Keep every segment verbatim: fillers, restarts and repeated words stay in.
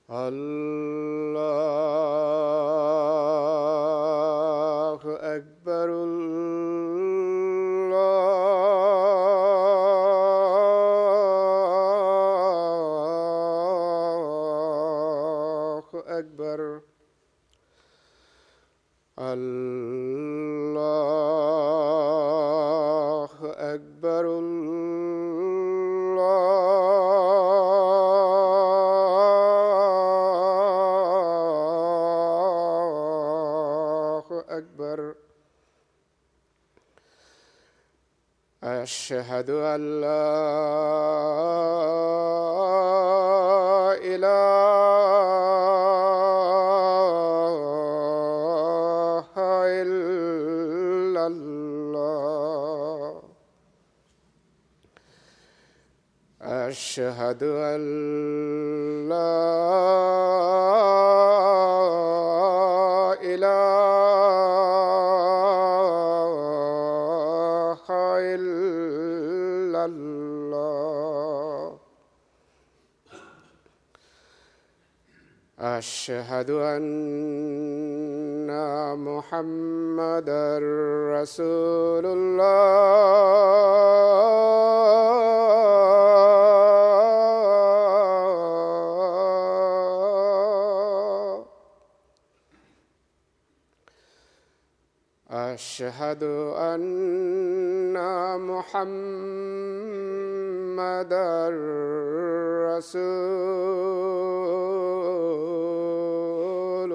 الله أكبر الله أكبر الله أكبر الله أكبر أشهد أن لا إله إلا الله أشهد أن لا إله إلا الله أشهد أن محمدًا رسول الله أشهد أن محمدًا رسول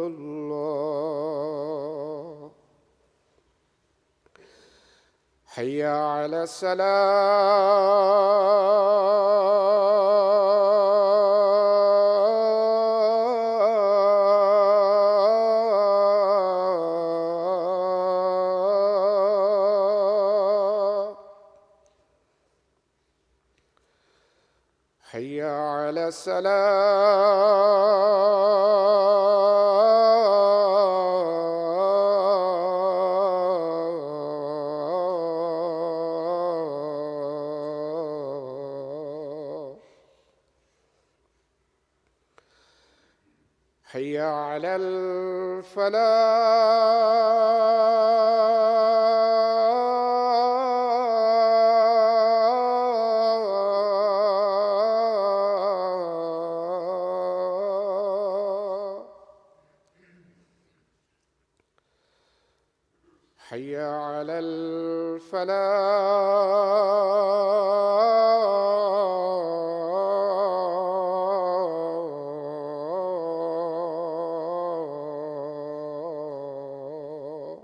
الله حي على الصلاة حي على الصلاة حي على الفلاح حي على الفلاح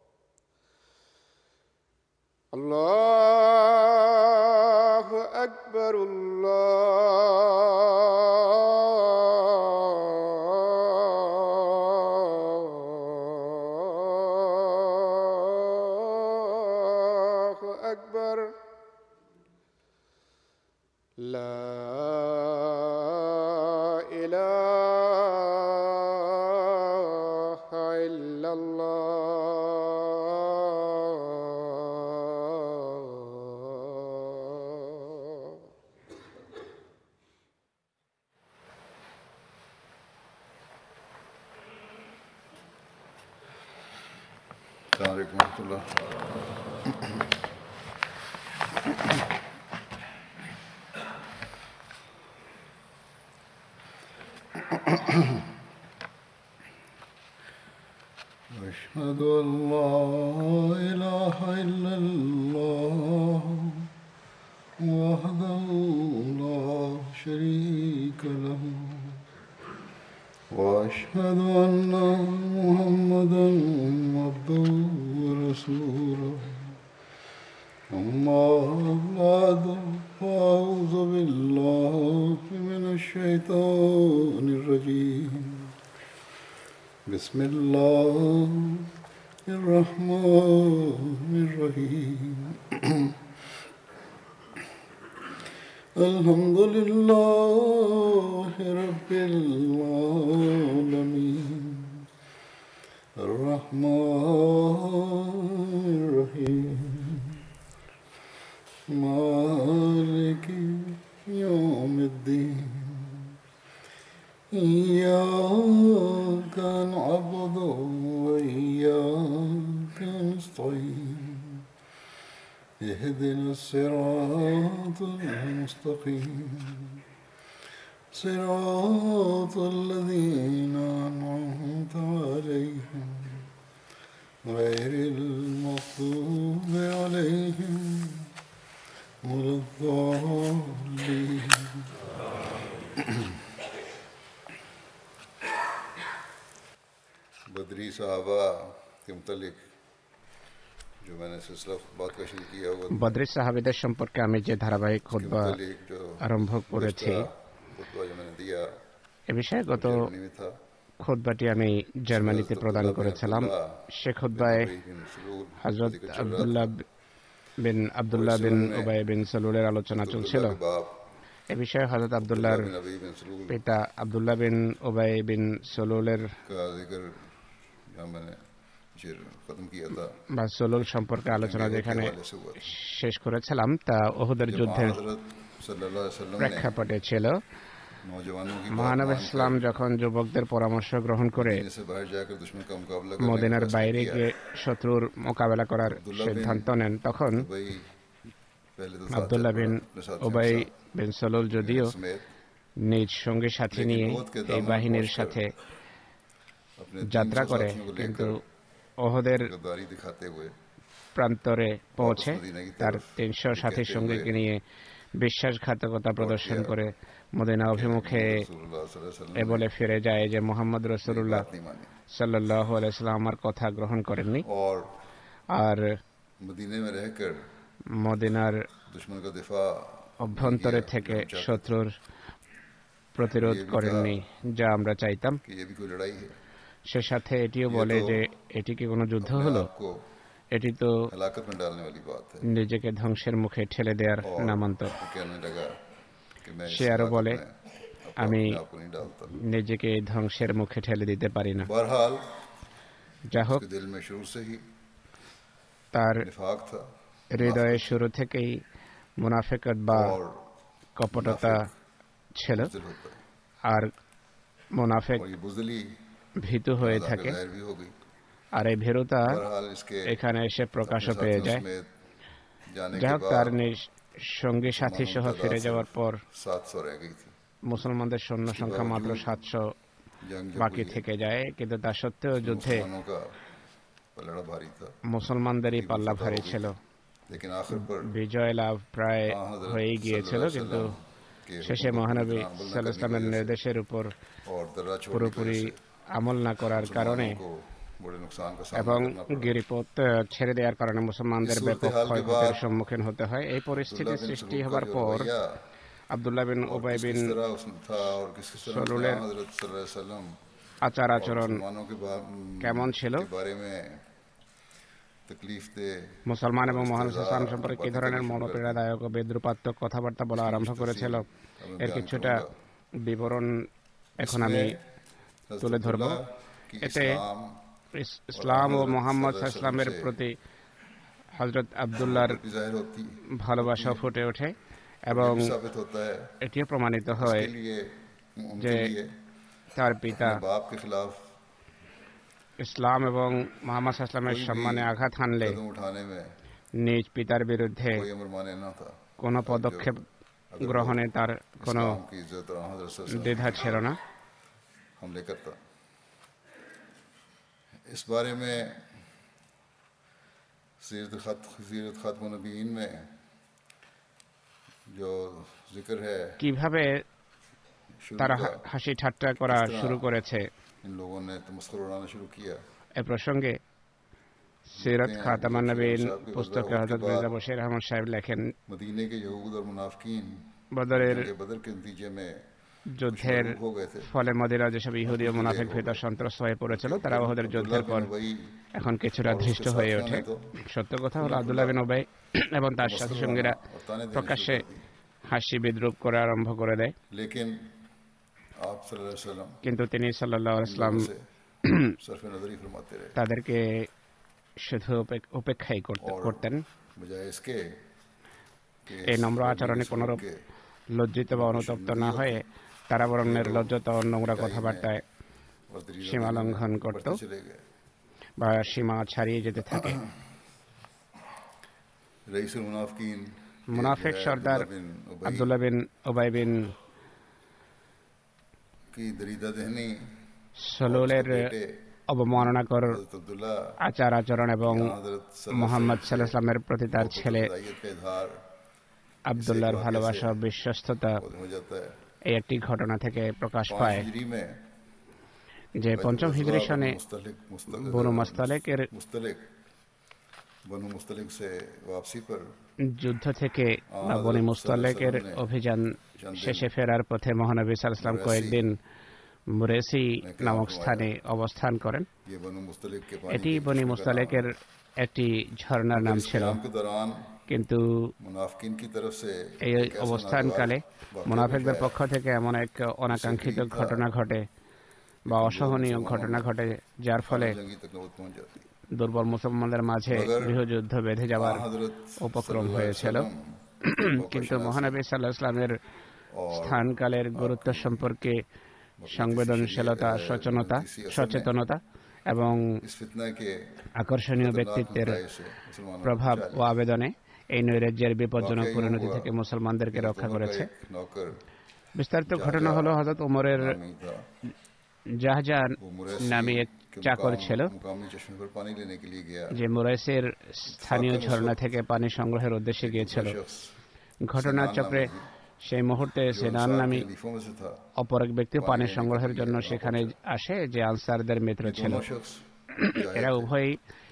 الله أكبر الله أكبر لا إله إلا الله السلام عليكم ورحمة الله. أشهد أن لا إله إلا الله وحده لا شريك له وأشهد أن محمدًا عبده ورسوله أما بعد فأعوذ بالله من الشيطان الرجيم بسم الله الرحمن الرحيم الحمد لله رب العالمين الرحمن الرحيم ما مالك يوم الدين إياك نعبد وإياك نستعين اهدنا الصراط المستقيم صراط الذين أنعمت عليهم غير المغضوب عليهم ولا الضالين बदरी साहबा के मुतालिक जो मैंने सिलसिला बात का शुरू किया वो বদরি সাহাবীদের সম্পর্কে আমি যে ধারাবাহিক के খুতবা मुतालिक जो আরম্ভ করেছি खुतबा जो मैंने दिया এ বিষয়ে গত जर्मनी में था খুতবাটি আমি জার্মানিতে প্রদান করেছিলাম। সে খুতবায় হযরত আব্দুল্লাহ বিন আব্দুল্লাহ বিন উবাই বিন সালুলের আলোচনা চলছিল। এ বিষয়ে হযরত আব্দুল্লাহর পিতা আব্দুল্লাহ বিন উবাই বিন সালুলের का जिक्र जहाँ मैंने शेर खत्म किया था বা সালুল সম্পর্কে আলোচনা যেখানে শেষ করেছিলাম তা উহুদের যুদ্ধের हज़रत सल्लल्लाहु अलैहि वसल्लम ने প্রেক্ষাপটে ছিল। नौजवानों की মহানবী ইসলাম যখন যুবকদের পরামর্শ গ্রহণ করে मदीने से बाहर जाकर दुश्मन का मुकाबला करने মদিনার का फैसला বাইরে किया। গিয়ে শত্রুর মোকাবেলা করার সিদ্ধান্ত নেন, তখন भाई पहले तो আব্দুল্লাহ বিন উবাই বিন সালুল যদিও समेत নিজ সঙ্গী সাথী নিয়ে এই বাহিনীর সাথে अपने যাত্রা করে, কিন্তু ওহদের गद्दारी दिखाते हुए প্রান্তরে পৌঁছে তার তিনশো সাথী সঙ্গীকে নিয়ে বিশ্বাসঘাতকতা প্রদর্শন করে মদিনা অভিমুখে रसूलुल्लाह सल्लल्लाहु अलैहि वसल्लम এ বলে ফিরে যায় যে মোহাম্মদ রসুল্লাহ ने मानी সাল্লাল্লাহু আলাইহি সাল্লাম আমার কথা গ্রহণ করেননি और আর मदीने में रहकर মদিনার दुश्मन का दिफा অভ্যন্তরে থেকে শত্রুর প্রতিরোধ করেননি, যা আমরা চাইতাম। कि ये भी कोई लड़ाई है, সে সাথে এটিও বলে যে এটি কি কোনো যুদ্ধ হলো, आपको এটি তো हलाकत में डालने वाली बात है। নিজেকে ধ্বংসের মুখে ঠেলে দেওয়ার নামান্তর। वो कहने लगा कि मैं সে इस আরো हलाकत বলে में अपने আমি आप को नहीं डालता। নিজেকে এই ধ্বংসের মুখে ঠেলে দিতে পারি না। बहरहाल যা হোক, उसके दिल में शुरू से ही তার निफाक था হৃদয়ে শুরু থেকেই মুনাফিকত বা और কপটতা ছিল, बुज़दिल होता है আর মুনাফিক और ये बुज़दिली ভীতু হয়ে ज़ाहिर থাকে, भी हो गई। আর এই ভীরুতা बहरहाल इसके এখানে এসে প্রকাশও अपने পেয়ে साथियों যায়। समेत जाने যা के হোক, তার बाद নিজ সঙ্গী সাথী সহ ফিরে যাওয়ার পর सात सौ रह गई थी। মুসলমানদের সৈন্য সংখ্যা মাত্র সাতশো जंग जब বাকি हुई, থেকে যায়, কিন্তু তা সত্ত্বেও যুদ্ধে मुसलमानों का पलड़ा भारी था, মুসলমানদেরই পাল্লা ভারী ছিল। लेकिन आखिर पर বিজয় লাভ প্রায় हाँ, हज़रत হয়েই গিয়েছিল, सल्लल्लाहु अलैहि কিন্তু वसल्लम के শেষে हुक्म को মহানবী पूरी तरह अमल न সাল্লাল্লাহু আলাইহি करने की ওয়াসাল্লামের वजह से নির্দেশের উপর और दर्रा छोड़ने की পুরোপুরি वजह से আমল না করার কারণে मुसलमानों को बड़े नुकसान का এবং सामना करना पड़ा। গিরিপথ ছেড়ে দেওয়ার কারণে মুসলমানদের इस ব্যাপক सूरत-ए-हाल के ক্ষয়ক্ষতির बाद সম্মুখীন হতে হয়। এই পরিস্থিতি अब्दुल्लाह बिन সৃষ্টি सलूल का হবার जो পর रवैया আব্দুল্লাহ বিন और উবাই किस বিন किस तरह उसमें था और किस किस तरह सलूलेर उसने हज़रत सल्लल्लाहु अलैहि वसल्लम আচার और আচরণ मुसलमानों के बा- কেমন ছিল, के बारे में तकलीफ दे মুসলমান এবং মহান ইসলাম সম্পর্কে কি ধরনের মনোপীড়াদায়ক ও বিদ্রুপাত্মক কথাবার্তা বলা আরম্ভ করেছিল, এর কিছুটা বিবরণ এখন আমি তুলে ধরব। এতে ইস- ইসলাম ও মোহাম্মদ সাল্লাল্লাহু আলাইহি ওয়াসাল্লামের প্রতি হযরত আব্দুল্লাহর जाहिर होती ভালোবাসা ফুটে ওঠে এবং साबित होता है এটিও প্রমাণিত হয় के लिए যে उनके लिए তার পিতা अपने बाप के खिलाफ ইসলাম এবং মোহাম্মদ সাল্লাল্লাহু আলাইহি ওয়াসাল্লামের সম্মানে আঘাত হানলে कदम उठाने में নিজ পিতার বিরুদ্ধে कोई अमर माने न था। কোনো পদক্ষেপ গ্রহণে তার কোনো इस्लाम की इज्जत और हज़रत सल्लल्लाहु अलैहि দ্বিধা ছিল না। वसल्लम हमले करता। इस बारे में सीरत खत सीरत खातम नबीन में जो जिक्र है কিভাবে शुरू তারা का, হা- হাসি ঠাট্টা করা শুরু করেছে, इन लोगों ने तमस्खुर उड़ाना शुरू किया। এ প্রসঙ্গে সিরাত খাতামান নবীন পুস্তকে হযরত মির্জা বশির আহমদ সাহেব লেখেন, मदीने के यहूद और मुनाफिकीन বদরের जंग बदर के नतीजे में যুদ্ধের मगलूब हो गए थे। ফলে মদিনার যেসব ইহুদি ও মুনাফিক ভীত সন্ত্রস্ত হয়ে পড়েছিল, তারা ওহদের যুদ্ধের পর वही এখন কিছুটা ধৃষ্ট হয়ে ওঠে। সত্য কথা হলো আব্দুল্লাহ বিন উবাই এবং তার সাথী সঙ্গীরা প্রকাশ্যে হাসি বিদ্রুপ করে আরম্ভ করে দেয়, लेकिन आप सल्लल्लाहु अलैहि वसल्लम কিন্তু তিনি সাল্লাল্লাহু আলাইহি ওয়াসাল্লাম सरफ नजरी फरमाते रहे তাদেরকে শুধু উপে- উপেক্ষাই করতে- और করতেন। बजाय इसके कि এই इस নম্র আচরণে नबी কোনরূপ के লজ্জিত বা অনুতপ্ত না হয়ে তারা বরং নির্লজ্জত ও নোংরা क्या ही কথাবার্তায় और दरीजा সীমা देने में লঙ্ঘন করত बढ़ते चले गए। বা সীমা ছাড়িয়ে যেতে থাকে। रईसुल मुनाफिकीन के মুনাফিক जो है সর্দার अब्दुल्ला बिन उबई আব্দুল্লাহ বিন উবাই বিন की दरीदा दहनी সলুলের बेटे অবমাননাকর हजरत अब्दुल्ला আচার আচরণ এবং हजरत सल्लल्लाहु মোহাম্মদ अलैहि वसल्लम সাল্লাল্লাহু আলাইহি ওয়াসাল্লামের প্রতি তার से ছেলে खुदाइयत का इजहार আব্দুল্লাহর वाक़े ভালোবাসা से ও বিশ্বস্ততা हो जाता है। এই একটি ঘটনা থেকে প্রকাশ पाँच পায় हिजरी में যে পঞ্চম হিজরি সনে मुस्तलिक मुस्तलिक বনু মুস্তালিকের मुस्तलिक बनु मुस्तलिक से वापसी पर যুদ্ধ থেকে বা বনি মুস্তালিকের অভিযান শেষে ফেরার পথে মহানবী সাল্লাল্লাহু আলাইহি ওয়াসাল্লাম কয়েকদিন মুরেসি নামক স্থানে অবস্থান করেন। ये बनु मुस्तलिक के এটি पानी বনি মুস্তালিকের একটি ঝর্ণার নাম ছিল, के दौरान কিন্তু मुनाफिकीन की तरफ से এই অবস্থানকালে মুনাফিকদের পক্ষ থেকে এমন এক অনাকাঙ্ক্ষিত ঘটনা ঘটে বা অসহনীয় ঘটনা ঘটে যার ফলে जंगी तक नौबत पहुंच जाती। দুর্বল মুসলমানদের মাঝে গৃহযুদ্ধ বেঁধে যাওয়ার हजरत উপক্রম হয়েছিল। কিন্তু মহানবী সাল্লাল্লাহু আলাইহি ওয়াসাল্লামের স্থানকালের গুরুত্ব সম্পর্কে সংবেদনশীলতা, সচেতনতা সচেতনতা এবং इस फितना के আকর্ষণীয় ব্যক্তিত্বের खतरनाक से मुसलमानों প্রভাব ও আবেদনে এই নৈরাজ্যের বিপজ্জনক वाकई পরিণতি हुआ থেকে মুসলমানদেরকে রক্ষা उमर का করেছে। एक नौकर বিস্তারিত ঘটনা হলো হযরত ওমরের नामी था, জাহজান वो मुरैसी নামে এক के চাকর मुकाम- ছিল मुकामी चश्मे पर पानी लेने के लिए गया। যে মুরাইসের স্থানীয় ঝর্ণা থেকে পানি সংগ্রহের উদ্দেশ্যে গিয়েছিল। शख्स ঘটনার চক্রে সেই মুহূর্তে সেনান নামী खलीफों में से था। অপর এক ব্যক্তি পানি সংগ্রহের জন্য সেখানে আসে, যে আনসারদের মিত্র ছিল। दोनों शख्स এরা উভয়ই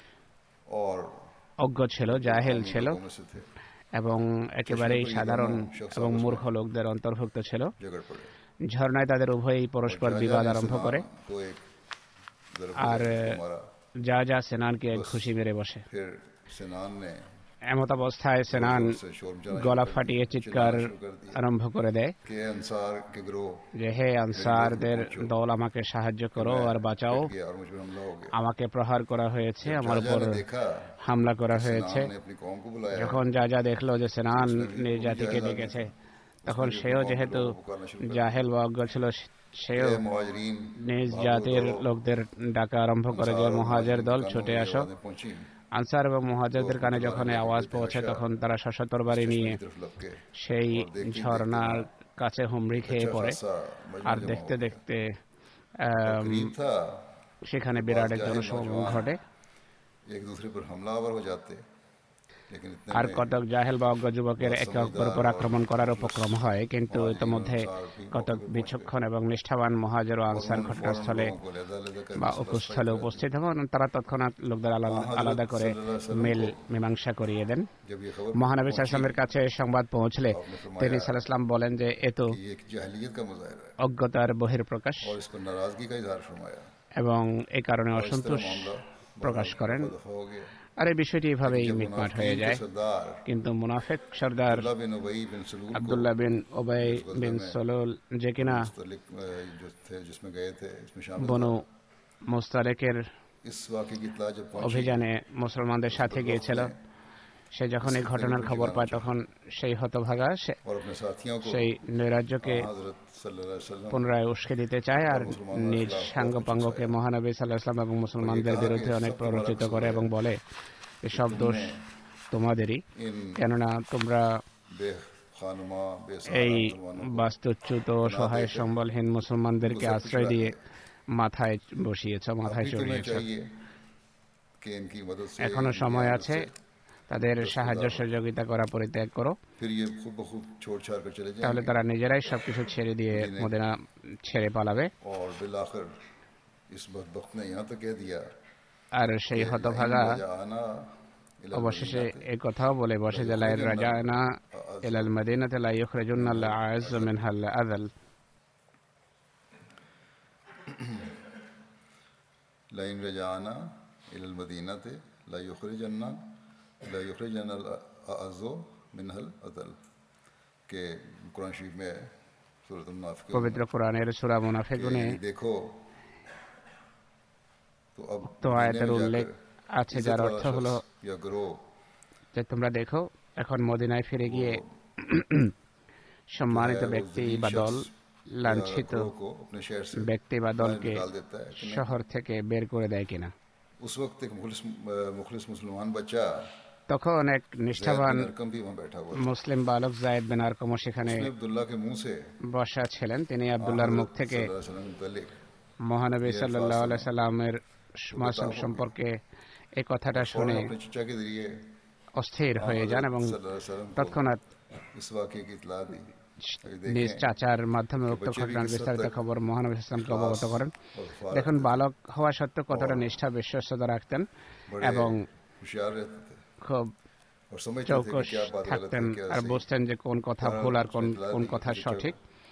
और অজ্ঞ ছিল, জাহেল ছিল लोगों में से थे, এবং একেবারেই সাধারণ এবং মূর্খ লোকদের অন্তর্ভুক্ত ছিল। झगड़ पड़े। ঝর্ণায় তাদের উভয়ই পরস্পর বিবাদ আরম্ভ করে को एक ज़रब আর को मारा। যা যা সেনানকে এক ঘুষি মেরে বসে। फिर सिनान ने এমত অবস্থায় সেনান से शोर मचाना গলা शुरू कर ফাটিয়ে दिया, চিৎকার चिल्लाना शुरू कर दिया আরম্ভ করে দেয় कि अंसार के गिरोह যে হে আনসারদের দল, আমাকে সাহায্য করো আর বাঁচাও, किया और मुझ पर हमला हो गया। আমাকে প্রহার করা হয়েছে, আমার राजा উপর ने देखा হামলা করা হয়েছে। सिनान ने अपनी कौम को बुलाया, যখন যা যা দেখলো যে সেনান নিজ জাতিকে ডেকেছে, তখন সেও যেহেতু জাহেল বা অজ্ঞ ছিল, সেও ए मुहाजिरीन নিজ জাতির লোকদের ডাকা আরম্ভ করে যে মুহাজির দল ছুটে আসো। आवाज़ें पहुंची, আনসার এবং মুহাজিরদের কানে যখন এই আওয়াজ পৌঁছে, তখন তারা সশস্ত্র বাড়ি নিয়ে की तरफ लग के সেই ঝর্ণার কাছে হুমড়ি খেয়ে পড়ে। खासा আর मजबूर দেখতে जमा हो দেখতে गया। আম, करीब था সেখানে বিরাট এক জনসমাগম ঘটে। एक दूसरे पर हमलावर हो जाते, लेकिन इतने আর में কতক জাহেল বা অজ্ঞ যুবকের একে অপরের উপর আক্রমণ করার উপক্রম হয়, কিন্তু ইতোমধ্যে কতক বিচক্ষণ এবং নিষ্ঠাবান মুহাজির ও আনসার ঘটনাস্থলে लोगों को अलग-अलग कर বা উপস্থলে উপস্থিত হন। তারা তৎক্ষণাৎ লোকদের আলাদা আলাদা করে মেল মীমাংসা করিয়ে দেন। जब ये खबर মহানবী সাল্লাল্লাহু আলাইহি ওয়াসাল্লামের কাছে সংবাদ পৌঁছলে তিনি সাল্লাল্লাহু আলাইহি ওয়াসাল্লাম বলেন যে এ তো ये एक जाहिलियत का मुजाहिरा है অজ্ঞতার বহিঃপ্রকাশ, और इस पर नाराजगी का इजहार फरमाया। এবং এই কারণে और इस तरह অসন্তোষ मामला প্রকাশ করেন। दफा हो गया। আর এই বিষয়টি এভাবেই जब মিটমাট मुनाफिकीन হয়ে के যায়। सरदार কিন্তু মুনাফিক সর্দার अब्दुल्ला बिन उबई बिन सलूल को আব্দুল্লাহ বিন ওবাই বিন সলুল, যে কিনা मुस्तलिक, अ, जो थे जिसमें गए थे इसमें शामिल বনু মুস্তালিকের था। इस वाक़े की इत्तला जब पहुंची অভিযানে মুসলমানদের সাথে গিয়েছিল, সে যখন এই ঘটনার খবর পায়, তখন সেই হতভাগা সে- और अपने साथियों को সেই নৈরাজ্যকে हजरत सल्लल्लाहु अलैहि वसल्लम পুনরায় উস্কে দিতে চায় আর নিজ সাঙ্গপাঙ্গকে মহানবী সাল্লাল্লাহু আলাইহি ওয়াসাল্লাম এবং মুসলমানদের বিরুদ্ধে অনেক প্ররোচিত করে এবং বলে এসব দোষ তোমাদেরই, इन কেননা তোমরা बेखानुमा এই बेसहारा मुसलमानों को বাস্তুচ্যুত সহায় সম্বলহীন মুসলমানদেরকে আশ্রয় দিয়ে মাথায় বসিয়েছ, মাথায় अभी तुम्हें চড়িয়েছ। चाहिए कि इनकी मदद से এখনো इनकी সময় मदद আছে, से তাদের সাহায্য সহযোগিতা করা পরিত্যাগ করো, फिर ये खुद ब खुद छोड़ छाड़ कर चले তাহলে जाएंगे তারা নিজেরাই সবকিছু ছেড়ে দিয়ে মদিনা ছেড়ে পালাবে। और बिलाखिर इस बदबख्त ने यहाँ तक कह दिया আর সেই হতভাগা आना অবশেষে এই কথাও বলে বসে যে লা রাজানা ইলাল মাদিনাতি লা ইখরিজুন্না আল আ'আজ মিনহাল আযাল। लाइन रजाना इलल मदीनाते ला युखरिजन्ना ला युखरिजन्ना अज़ो मिनहल अदल के कुरान शरीफ में सूरत मुनाफिक পবিত্র কোরআনের সূরা মুনাফিকুনে देखो तो अब তো আয়াতের मदीने में উল্লেখ जाकर আছে, इज्जत যার वाला অর্থ হলো शख्स या ग्रोह যে তোমরা দেখো এখন মদিনায় ফিরে গিয়ে সম্মানিত ব্যক্তি বা দল লাঞ্ছিত लड़कों को अपने शहर से ব্যক্তি বা बाहर দলকে निकाल देता है कि नहीं। শহর থেকে বের করে দেয় কিনা। उस वक्त एक मुखलिस मुखलिस मुसलमान बच्चा তখন এক ज़ैद নিষ্ঠাবান बिन अरकम भी वहाँ बैठा हुआ था। মুসলিম বালক জায়েদ বিন আরকমও সেখানে उसने अब्दुल्ला के मुंह से বসা ছিলেন। তিনি আব্দুল্লাহর মুখ हज़रत থেকে सल्लल्लाहु अलैहि वसल्लम के मुतालिक মহানবী ये সাল্লাল্লাহু अल्फाज আলাইহি सुने। সাল্লামের মাসুম बताओ সম্পর্কে এই কথাটা फौरन শুনে अपने चचा के जरिए অস্থির হয়ে যান এবং सल्लल्लाहु अलैहि वसल्लम को তৎক্ষণাৎ इस वाक़े की इतला दी। अभी নিজ देखें চাচার মাধ্যমে উক্ত बच्चे भी ঘটনার किस हद বিস্তারিত तक খবর মহানবী ইসলামকে অবগত করেন। और फारग দেখুন थे, বালক হওয়া সত্ত্বেও কতটা নিষ্ঠা বিশ্বস্ততা রাখতেন बड़े এবং होशियार रहते थे খুব और समझते थे চৌকস कि क्या बात गलत থাকতেন है क्या আর सही। বুঝতেন যে কোন কথা ভুল আর কোন কোন কথা সঠিক।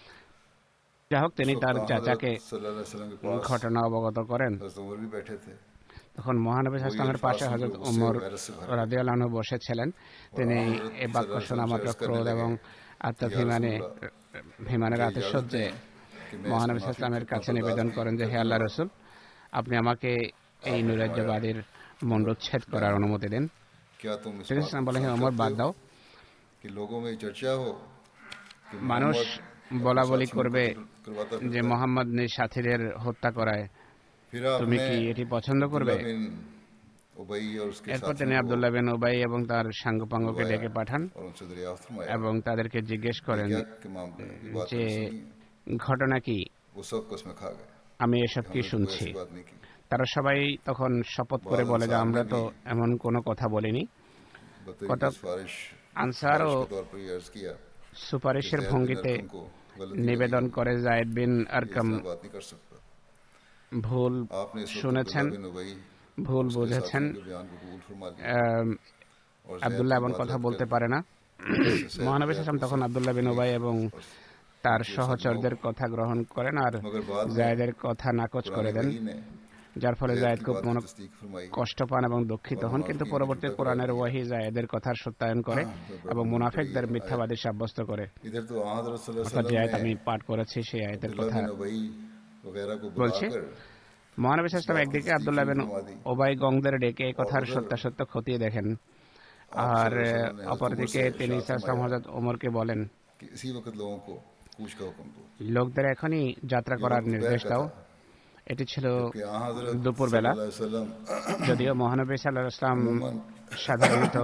যাই হোক তিনি उस তার वक्त চাচাকে हज़रत सल्लल्लाहु अलैहि वसल्लम के पास ঘটনা অবগত করেন। हज़रत उमर भी बैठे थे। তখন মহানবী ইসলামের পাশে হযরত ওমর রাদিয়াল্লাহু আনহু বসেছিলেন। তিনি এই বাক্য শোনা মাত্র ক্রোধ এবং আত্মাভিমানে ভিমানের আতিশয্যে মহানবী ইসলামের কাছে নিবেদন করেন যে হে আল্লাহ রসুল, আপনি আমাকে এই নৈরাজ্যবাদীর মুণ্ডচ্ছেদ করার অনুমতি দিন। क्या तुम इस তিনি बात ইসলাম को বলে হে पसंद ওমর करते বাদ हो দাও, कि लोगों में ये चर्चा हो कि মানুষ मोहम्मद বলা अपने বলি साथियों করবে को करवाता যে फिरता है। মোহাম্মদ নিজ সাথীদের হত্যা করায়, फिर তুমি आपने কি এটি পছন্দ করবে? अब्दुल्ला बिन उबई और उसके এরপর साथियों তিনি को আব্দুল্লাহ বিন উবাই এবং তার সাঙ্গপাঙ্গকে बुलवाया ডেকে পাঠান और उनसे दरियाफ्त फरमाया এবং তাদেরকে জিজ্ঞেস করেন क्या के मामले ये बात যে मैंने सुनी। ঘটনা কি, वो सब कसमें खा गए, আমি এসব কি हमने तो कोई শুনছি। ऐसी बात नहीं की। তারা সবাই তখন শপথ করে বলে যে আমরা তো এমন কোনো কথা বলিনি। बतौर কত सिफारिश আনসারও सिफारिश के तौर पर ये अर्ज किया कि সুপারিশের ज़ैद बिन ভঙ্গিতে अरकम को गलती নিবেদন लगी, করে জায়েদ বিন ये আরকাম ऐसा बात नहीं कर सकता। ভুল आपने इस वक्त শুনেছেন, अब्दुल्ला बिन उबई ভুল उसके বুঝেছেন। साथियों के बयान को कबूल फरमा लिया আম, और ज़ैद আব্দুল্লাহ की এমন बात কথা रद्द বলতে कर পারে না। दी। इससे মহানবী ज़ैद ইসলাম को তখন আব্দুল্লাহ বিন উবাই এবং তার সহচরদের কথা গ্রহণ করেন আর मगर बाद में জায়েদের কথা নাকচ করে कुरान দেন, वही ने যার ফলে ज़ैद জায়েদ की খুব बात মন की तस्दीक फरमाई। কষ্ট পান এবং দুঃখিত হন। কিন্তু পরবর্তী কোরআনের ওয়াহি জায়েদের কথার সত্যায়ন করে এবং মুনাফিকদের মিথ্যাবাদী সাব্যস্ত করে। इधर तो हाँ हज़रत सल्लल्लाहु অর্থাৎ যে अलैहि আয়াত আমি वसल्लम পাঠ করেছি সেই ने আয়াতের अब्दुल्ला কথা बिन उबई वगैरह को বলছে। बुलाकर মহানবী ইসলাম একদিকে আব্দুল্লাহ বিন ওবাই গংদের ডেকে এই কথার সত্যাসত্য খতিয়ে দেখেন আর অপরদিকে তিনি ইসলাম হযরত ওমরকে বলেন कि इसी वक्त लोगों को कूच का हुक्म दो। লোকদের এখনই যাত্রা করার নির্দেশ দাও। এটি ছিল कि हाँ हज़रत দুপুরবেলা। सल्लल्लाहु अलैहि वसल्लम যদিও মহানবী সাল্লাল্লাহু আলাইহি ওয়াসাল্লাম अमूमन সাধারণত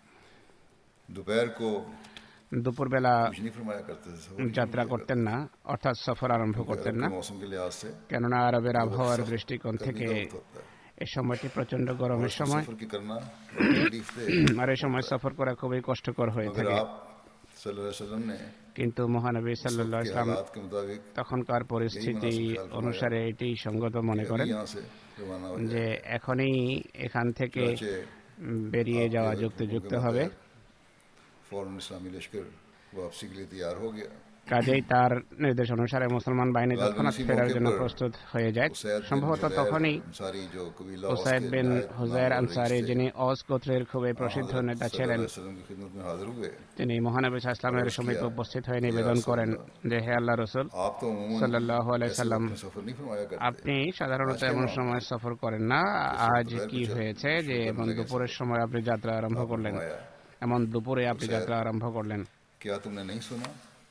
दोपहर को দুপুরবেলা कुछ नहीं फरमाया करते थे, सफर যাত্রা করতেন না, অর্থাৎ সফর আরম্ভ করতেন না, के मौसम के लिहाज से কেননা আরবের আবহাওয়ার দৃষ্টিকোণ करने থেকে का वक्त होता है। এই সময়টি প্রচন্ড গরমের और সময় सफर की करना तकलीफ दे। আর এই সময় সফর করা খুবই কষ্টকর হয়ে मगर থাকে। आप सल्लल्लाहु अलैहि वसल्लम ने কিন্তু মহানবী उस वक्त সাল্লাল্লাহু के আলাইহি ওয়াসাল্লাম हालात के मुताबिक তখনকার পরিস্থিতি অনুসারে এটি সঙ্গত মনে अभी করেন यहाँ से रवाना हो যে जाए। এখনই এখান থেকে चुनाचे বেরিয়ে যাওয়া आपके যুক্তিযুক্ত हुक्म के হবে। मुताबिक फौरन इस्लामी लश्कर वापसी के लिए तैयार हो गया। কাজেই তার নির্দেশ অনুসারে মুসলমান বাহিনী তৎক্ষণাৎ গালবানি ফেরার মৌকে জন্য পর প্রস্তুত হয়ে যায়। उसैद बिन সম্ভবত हुज़ैर তখনই अंसारी जो कबीला औस উসাইদ के বিন नायब হুজাইর नाम আনসারী रईस थे, যিনি অস গোত্রের খুবই প্রসিদ্ধ हज़रत নেতা सल्लल्लाहु ছিলেন, अलैहि वसल्लम की खिदमत में हाजिर हुए। তিনি মহানবী ইসলামের সমীপে উপস্থিত হয়ে নিবেদন করেন যে হে আল্লাহ রসুল आप तो अमूमन সাল্লাল্লাহু আলাইহি ऐसे সাল্লাম, वक्त में सफर नहीं फरमाया करते। আপনি সাধারণত এমন সময় সফর করেন না। আজ কি হয়েছে যে এমন দুপুরের সময় আপনি যাত্রা আরম্ভ করলেন, এমন দুপুরে আপনি যাত্রা আরম্ভ করলেন? क्या तुमने नहीं सुना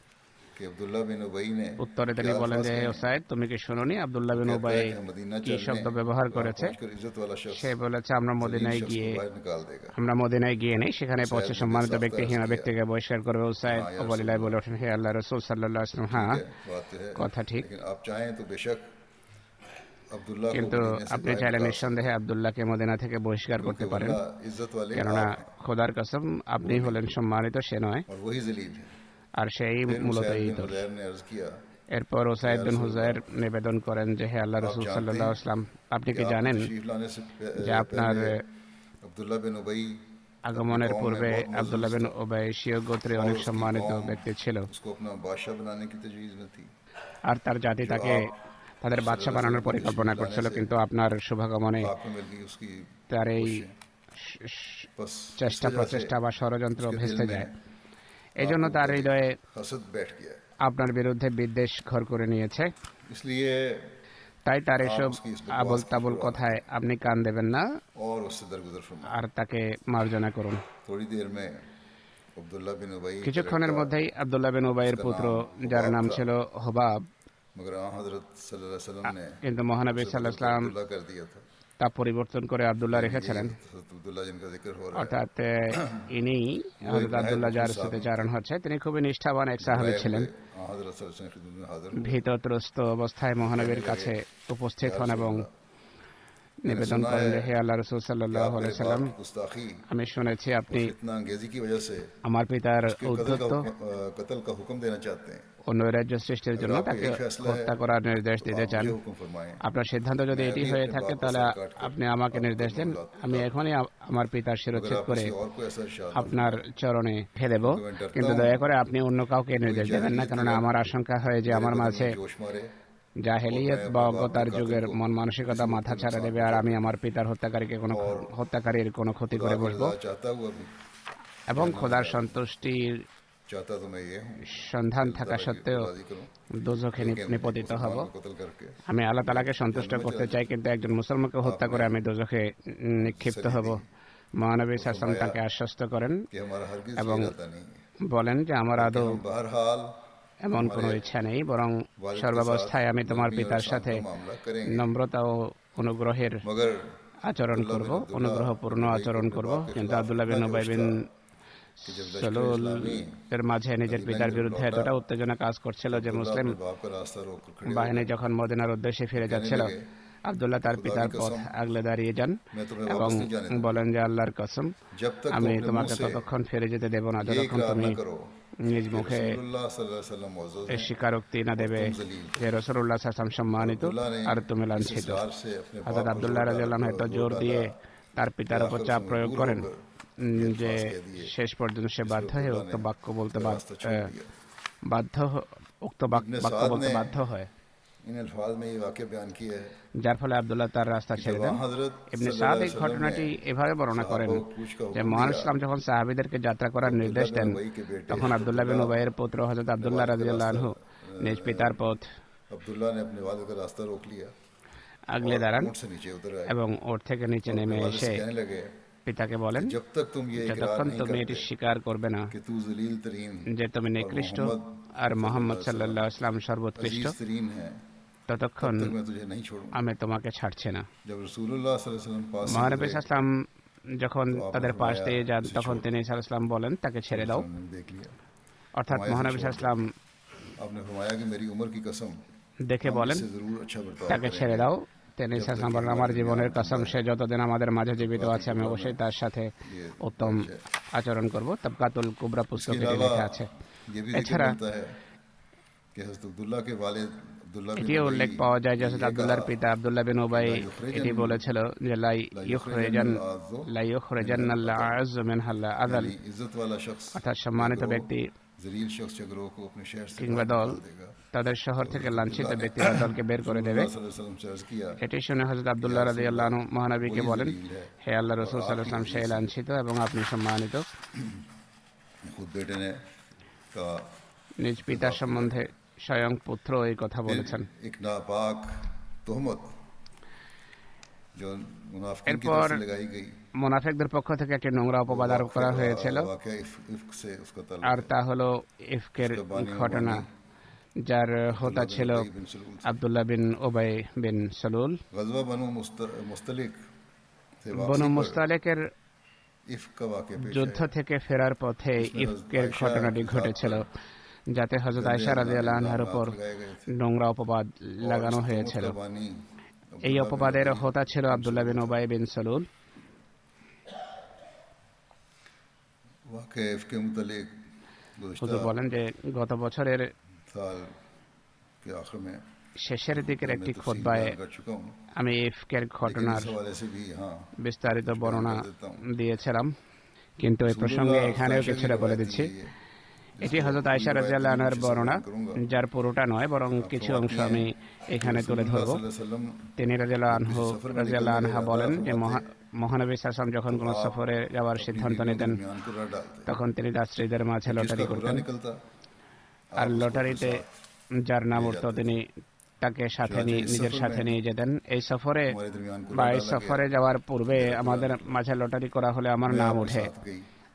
कि अब्दुल्ला बिन उबई ने উত্তরে তিনি क्या বলেন अल्फाज যে হে कहे? ওসাইদ, তুমি কি শুনোনি আব্দুল্লাহ বিন कहता উবাই है कि मदीना কি चलने শব্দ ব্যবহার वहाँ করেছে? पहुंचकर इज्जत वाला शख्स সে বলেছে আমরা जलील মদিনায় शख्स গিয়ে को बाहर निकाल देगा। আমরা মদিনায় গিয়ে নেই, সেখানে পৌঁছে উসাইদ সম্মানিত বিন ব্যক্তি সাফ হীন আরজ ব্যক্তিকে বহিষ্কার করবে। উসাইদ हाँ, या অবলীলায় বলে रसूलुल्लाह। ওঠেন হে আল্লাহ রসুল সাল্লাল্লাহু আলাইহি ওয়াসাল্লাম, হ্যাঁ बात तो है, কথা ঠিক, लेकिन आप चाहें तो बेशक अब्दुल्ला को কিন্তু मदीने से আপনি बाहर চাইলে निकाल নিঃসন্দেহে আব্দুল্লাহকে মদিনা থেকে বহিষ্কার सकते, করতে क्योंकि পারেন, वरना इज्जत वाले কেননা आप हैं খোদার কসম আপনি হলেন সম্মানিত, সে নয়, और वही जलील है। আর সেই फिर মূলত उसैद এই बिन দোষ। हुज़ैर ने अर्ज किया এরপর ওসাইদ বিন হুজাইর নিবেদন করেন যে হে আল্লাহ রসুল সাল্লাল্লাহু আলাইহি ওয়াসাল্লাম, আপনি कि কি आपने জানেন तशरीफ लाने से पह- যে আপনার पहले अब्दुल्ला बिन उबई আগমনের कौम में পূর্বে बहुत मौजूद আব্দুল্লাহ বিন था। উবাই শিয় গোত্রে और অনেক उसकी সম্মানিত कौम ব্যক্তি ছিল उसको अपना बादशाह बनाने की तजवीज़ में थी। আর তার জাতি তাকে তাদের বাদশা বানানোর পরিকল্পনা করছিল, কিন্তু আপনার শুভাগমনে आप में मिल गई उसकी তার এই कोशिशें। শ- শ- बस চেষ্টা इस वजह से প্রচেষ্টা বা ষড়যন্ত্র उसके ভেস্তে दिल যায়। में এই জন্য आपको তার बड़ी হৃদয়ে हसद बैठ गया है। আপনার বিরুদ্ধে বিদ্বেষ ঘর করে নিয়েছে। इसलिए তাই তার এসব उसकी इस बकवास আবল की তাবল परवाह কথায় আপনি কান দেবেন না और उससे दरगुजर फरमाया। আর তাকে মার্জনা করুন। थोड़ी देर में अब्दुल्ला बिन उबई কিছুক্ষণের মধ্যেই আব্দুল্লাহ বিন উবাইয়ের পুত্র যার নাম ছিল হুবাব, मगर आ हजरत सल्लल्लाहु अलैहि वसल्लम ने কিন্তু মহানবী সাল্লাল্লাহু আলাইহি সাল্লাম अब्दुल्ला कर दिया था। তা পরিবর্তন করে আব্দুল্লাহ রেখেছিলেন। हजरत अब्दुल्ला जिनका जिक्र हो रहा है, অর্থাৎ ইনি হযরত আব্দুল্লাহ যার সাথে চারণ হচ্ছে, তিনি খুবই নিষ্ঠাবান এক সাহাবী ছিলেন। आ हजरत सल्लल्लाहु अलैहि वसल्लम की खिदमत में हाजिर ভীতত্রস্ত অবস্থায় মহানবীর কাছে উপস্থিত হন এবং নিবেদন করেন যে হে আল্লাহ রাসূল সাল্লাল্লাহু আলাইহি সাল্লাম, गुस्ताखी আমি শুনেছি আপনি इतना अंगेजी की वजह से আমার পিতার कत्ल উদ্ধত্ত का कत्ल का हुक्म देना चाहते हैं। ও নৈরাজ্য সৃষ্টির জন্য তাকে হত্যা করার নির্দেশ দিতে চান। मुझे हुक्म फरमाएं। আপনার সিদ্ধান্ত যদি এটি হয়ে থাকে তাহলে আপনি আমাকে নির্দেশ দেন, আমি এখনই আ- আমার পিতার শিরচ্ছেদ করে किसी और को ऐसा इरशाद আপনার চরণে রেখে দেব, কিন্তু দয়া করে আপনি অন্য কাউকে নির্দেশ দেবেন না, কেননা আমার আশঙ্কা হয় যে আমার মাঝে जोश मारे জাহেলিয়ত বা অজ্ঞতার যুগের মন মানসিকতা মাথা ছাড়া দেবে আর আমি আমার পিতার হত্যাকারীকে কোনো হত্যাকারীর কোনো ক্ষতি করে বসবো खुदा चाहता हुआ भी এবং খোদার সন্তুষ্টির चाहता तो मैं ये हूँ সন্ধান থাকা সত্ত্বেও राजी करूँ দোজখে নি- নিপতিত হব। को कत्ल करके আমি আল্লাহ তাআলাকে সন্তুষ্ট করতে চাই, কিন্তু একজন মুসলমানকে হত্যা করে আমি দোজখে নিক্ষিপ্ত হব। মহানবী সাল্লাল্লাহু আলাইহি ওয়াসাল্লাম তাকে আশ্বস্ত করেন कि हमारा हरगिज এবং इरादा नहीं है। বলেন যে আমার আদৌ हम बहरहाल এমন কোনো ইচ্ছা নেই, বরং সর্বাবস্থায় আমি তোমার পিতার সাথে मामला करेंगे, নম্রতা ও অনুগ্রহের मगर আচরণ করব, অনুগ্রহপূর্ণ আচরণ করব। কিন্তু আব্দুল্লাহ বিন উবাই বিন कि जब সালুল এর মাঝে নিজের পিতার বিরুদ্ধে এতটা উত্তেজনা কাজ করছিল যে মুসলিম अपने बाप का रास्ता रोक कर खड़े বাহিনী যখন মদিনার উদ্দেশ্যে ফিরে যাচ্ছিল, আব্দুল্লাহ তার পিতার পথ আগলে দাঁড়িয়ে যান मैं तुम्हें এবং वापस नहीं जाने दूंगा। বলেন যে আল্লাহর কসম, जब तक আমি तुम अपने তোমাকে मुंह से ততক্ষণ ফিরে যেতে দেব না ये যতক্ষণ इकरार তুমি न करो নিজ कि মুখে रसूलुल्लाह सल्लल्लाहु अलैहि वसल्लम मौजूद এই हैं। স্বীকারোক্তি না দেবে যে রাসূলুল্লাহ সাল্লাল্লাহু আলাইহি ওয়াসাল্লাম সম্মানিত अब्दुल्ला ने আর তুমি इस লাঞ্ছিত। इसरार से अपने হযরত बाप আব্দুল্লাহ को রাদিয়াল্লাহু আনহু এত জোর দিয়ে তার পিতার উপর চাপ প্রয়োগ করেন উম, যে শেষ পর্যন্ত সে বাধ্য হয়ে উক্ত বাক্য বলতে বাধ্য रास्ता छोड़ दिया। বাধ্য হ- উক্ত বাক- ইবনে বাক্য সাদ বলতে ने বাধ্য হয়, इन अल्फाज में ये वाक्य बयान किया है যার ফলে আব্দুল্লাহ তার রাস্তা ছেড়ে দেন। जब हजरत ইবনে सल्लल्लाहु সাদ अलैहि এই वसल्लम ঘটনাটি ने এভাবে বর্ণনা করেন साहबों को पूछ का যে हुक्म মহান दिया, ইসলাম যখন সাহাবীদেরকে যাত্রা করার নির্দেশ দেন, उबई के बेटे তখন আব্দুল্লাহ বিন উবাইয়ের পুত্র হযরত আব্দুল্লাহ রাদিয়াল্লাহু আনহু নিজ পিতার পথ अब्दुल्ला ने अपने वालिद का रास्ता रोक लिया আগলে দাঁড়ান ऊंट से नीचे उतर आए এবং ওর থেকে নিচে নেমে वालिद এসে से कहने लगे পিতাকে বলেন, जब तक तुम ये इकरार যতক্ষণ नहीं তুমি এটি करते স্বীকার করবে না कि तू जलील तरीन যে তুমি নিকৃষ্ট আর মোহাম্মদ সাল্লাল্লাহু আলাইহি ওয়াসাল্লাম সর্বোৎকৃষ্ট, अजीज तरीन है, ততক্ষণ तब तक मैं तुझे नहीं छोड़ूंगा। আমি তোমাকে ছাড়ছি না। जब रसूलुल्लाह सल्लल्लाहु अलैहि वसल्लम पास से মহানবী गुजरे, সাল্লাল্লাহু আলাইহি ওয়াসাল্লাম যখন তাদের পাশ দিয়ে যান তখন তিনি সাল্লাল্লাহু আলাইহি ওয়াসাল্লাম বলেন তাকে ছেড়ে দাও। हमने देख लिया, অর্থাৎ মহানবী সাল্লাল্লাহু আলাইহি ওয়াসাল্লাম आपने फरमाया कि मेरी उम्र की कसम দেখে हम বলেন इससे जरूर अच्छा बर्ताव তাকে करेंगे। ছেড়ে দাও। তিনি সাল্লাল্লাহু আলাইহি ওয়াসাল্লাম বলেন, আমার জীবনের কসম, সে যতদিন আমাদের মাঝে জীবিত আছে আমি অবশ্যই তার সাথে উত্তম আচরণ করব। তাবকাতুল কুবরা इसके পুস্তকে এটি अलावा লেখা আছে। ये भी जिक्र এছাড়া मिलता है कि हज़रत अब्दुल्ला के वालिद अब्दुल्ला बिन এটিও উল্লেখ उबई পাওয়া যায় যে ने হযরত ये আব্দুল্লাহর कहा, পিতা আব্দুল্লাহ বিন উবাই এটি বলেছিল যে লাই ইউখরিজান লাই ইউখরিজান্নাল আ'আযু মিনহাল আযাল, यानी इज्जत वाला शख्स অর্থাৎ সম্মানিত ব্যক্তি जलील शख्स जगरों को अपने शहर से কিংবা बाहर দল निकाल देगा। তাদের শহর থেকে লাঞ্ছিত ব্যক্তিরা দলকে বের করে দেবে। रसूलुल्लाह सल्लल्लाहु अलैहि वसल्लम से अर्ज किया, এটি শুনে হযরত আব্দুল্লাহ রাদিয়াল্লাহু আনহু মহানবীকে বলেন, হে আল্লাহর রাসূল সাল্লাল্লাহু আলাইহি ওয়াসাল্লাম, সে লাঞ্ছিত এবং আপনি সম্মানিত। खुद बेटे ने कहा, নিজ পিতার সম্বন্ধে স্বয়ং পুত্র এই কথা বলেছেন। एक नापाक तोहमत जो मुनाफिकीन की एरपर तरफ से लगाई गई, মুনাফিকদের পক্ষ থেকে একটি নোংরা অপবাদ আরোপ করা হয়েছিল, वाकया इफ- इफ्क से उसका ताल्लुक আর है। তা হলো ইফকের ঘটনা, যার হোতা ছিল আব্দুল্লাহ বিন উবাই বিন সালুল। गजवा बनु मुस्त- मुस्तलिक से বনু वापसी पर মুস্তালিকের इफ्क का वाकया पेश যুদ্ধ आया। থেকে ফেরার পথে ইফকের ঘটনাটি ঘটেছিল, যাতে হযরত আয়েশা রাদিয়াল্লাহু আনহার উপর নোংরা অপবাদ লাগানো হয়েছিল। कुर्बानी এই অপবাদের হোতা ছিল আব্দুল্লাহ বিন উবাই বিন সালুল। वाकया इफ्क के मुतालिक হুজুর गुज़श्ता বলেন যে गत বছরের साल के आखिर में শেষের দিকের मैं একটি तफसील খুতবায় बयान कर चुका हूँ, আমি ইফকের लेकिन ঘটনার इस हवाले से भी हाँ বিস্তারিত বর্ণনা দিয়েছিলাম, কিন্তু এই প্রসঙ্গে এখানেও কিছুটা বলে দিচ্ছি। এটি হযরত আয়েশা রাদিয়াল্লাহু আনহার বর্ণনা, যার পুরোটা নয় বরং কিছু অংশ আমি এখানে তুলে ধরব। তিনি রাদিয়াল্লাহু আনহু রাদিয়াল্লাহু আনহা বলেন যে মহা- মহানবী সাল্লাল্লাহু আলাইহি ওয়াসাল্লাম যখন কোনো সফরে যাওয়ার সিদ্ধান্ত নিতেন दरमियान को रट डालते, তখন তিনি তার স্ত্রীদের মাঝে লটারি जिसका बुरा করতেন, निकलता আর লটারিতে যার নাম উঠতো তিনি তাকে সাথে নিয়ে নিজের সাথে নিয়ে যেতেন। এই সফরে हमारे दरमियान को বা रट এই डाला সফরে যাওয়ার পূর্বে আমাদের মাঝে লটারি করা হলে আমার गया, নাম मैं ওঠে, आपके साथ गई।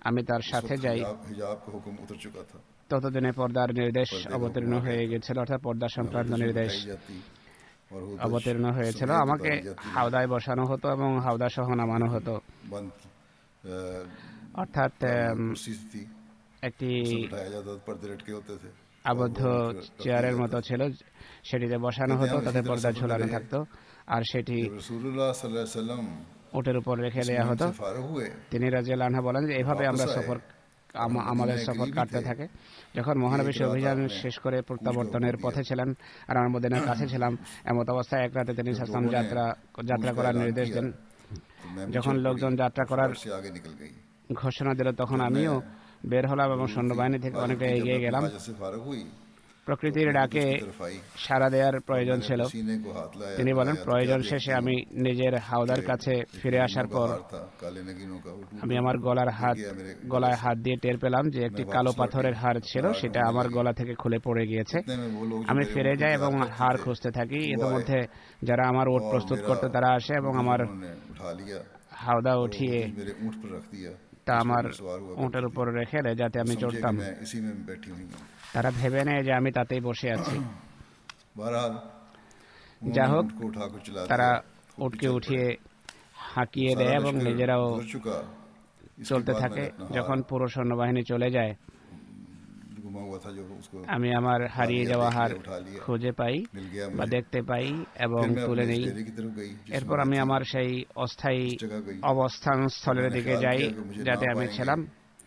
আমি তার उस সাথে वक्त যাই, हिजाब हिजाब का हुक्म उतर चुका था। ততদিনে পর্দার নির্দেশ पर्दे का অবতীর্ণ हुक्म आ হয়ে गया গেছিল, অর্থাৎ পর্দা था। সংক্রান্ত हुदज নির্দেশ उठाई जाती और हुदज অবতীর্ণ হয়েছিল। समेत আমাকে उतारी जाती है। হাওদায় বসানো হতো এবং হাওদা সহ নামানো হতো, बंद अ, অর্থাৎ पुरानी উম, कुर्सी थी, একটি उसमें बिठाया जाता था, पर्दे लटके होते थे और আবদ্ধ वो रख- रख दिया চেয়ারের जाता মতো था। ছিল, সেটিতে বসানো कहते हैं হতো, हम তাতে इसी तरह পর্দা सफर में ঝুলানো रहे। থাকতো, আর সেটি जब रसूलुल्लाह सल्लल्लाहु अलैहि वसल्लम ওটের উপর রেখে इस দেওয়া मुहिम হতো। से फारिग हुए, তিনি রাদিয়াল্লাহু আনহু বলেন যে এভাবে वापस আমরা आए সফর और আম- हम আমাদের मदीना के সফর करीब ही কাটতে थे থাকে। যখন कि মহানবী एक সে रात অভিযান आपने শেষ করে ऊँट के প্রত্যাবর্তনের ऊपर পথে दिया। ছিলেন আর আমরা মদিনার কাছে ছিলাম, এমত অবস্থায় এক রাতে তিনি जब সাল্লাম लोगों ने যাত্রা যাত্রা ऊँट का করার ऐलान নির্দেশ किया, দেন। तो मैं भी যখন चल লোকজন पड़ी যাত্রা और করার फौज से आगे निकल गई। ঘোষণা দিল, তখন जब আমিও मैं বের হলাম এবং जरूर সৈন্যবাহিনী थी, থেকে हाजिर অনেকটা थी, जब এগিয়ে मैं अपनी গেলাম। हाजत से फारिग हुई तो প্রকৃতির अपने ডাকে हुदज की तरफ आई সাড়া দেওয়ার और প্রয়োজন मैंने ছিল। अपने सीने को हाथ लाया, তিনি বলেন, लाया तो প্রয়োজন क्या শেষে देखती আমি हूँ নিজের হাওদার कि কাছে एक ফিরে नगीनों আসার का পর हार था, काले नगीनों का, वो टूट আমি कर আমার গলার गिर হাত गया मेरे गले গলায় से। হাত দিয়ে টের পেলাম যে একটি मैं কালো वापस পাথরের लौटी, হার अपना ছিল, हार সেটা ढूंढने আমার लगी। গলা থেকে খুলে পড়ে গিয়েছে। इतने में वो लोग जो আমি मेरे ফিরে ऊँट को যাই तैयार এবং करते হার थे, খুঁজতে থাকি। वो ইতিমধ্যে आए যারা আমার উট और প্রস্তুত मेरा করতে তারা আসে এবং हुदज আমার उन्होंने उठा लिया হাওদা और वो উঠিয়ে हुदज मेरे ऊँट पर रख दिया, তা जिस पर আমার मैं सवार हुआ উটের करती উপর थी। রেখে দেয় যাতে वो আমি समझे कि চড়তাম। मैं इसी में बैठी हुई हूँ। তারা ভেবে নেয় যে আমি তাতেই বসে আছি। बहरहाल যা उन्होंने হোক, ऊँट को उठाकर चला তারা दिया, खुद भी উটকে चल উঠিয়ে पड़े। হাঁকিয়ে सारा দেয় এবং लश्कर নিজেরাও गुजर चुका, इसके চলতে बाद থাকে। मैंने अपना যখন हार পুরো সৈন্যবাহিনী চলে যায়, गुमा हुआ था जो उसको আমি আমার হারিয়ে लिया, যাওয়া देख হার लिया, उठा लिया, খুঁজে পাই मिल गया বা मुझे। দেখতে পাই এবং फिर मैं তুলে अपने इस নেই। डेरे की तरफ गई जिसमें এরপর मैं আমি थी। আমার সেই অস্থায়ী उस जगह गई অবস্থান স্থলের मैंने দিকে ख्याल যাই किया कि मुझे যাতে ना আমি पाएंगे ছিলাম।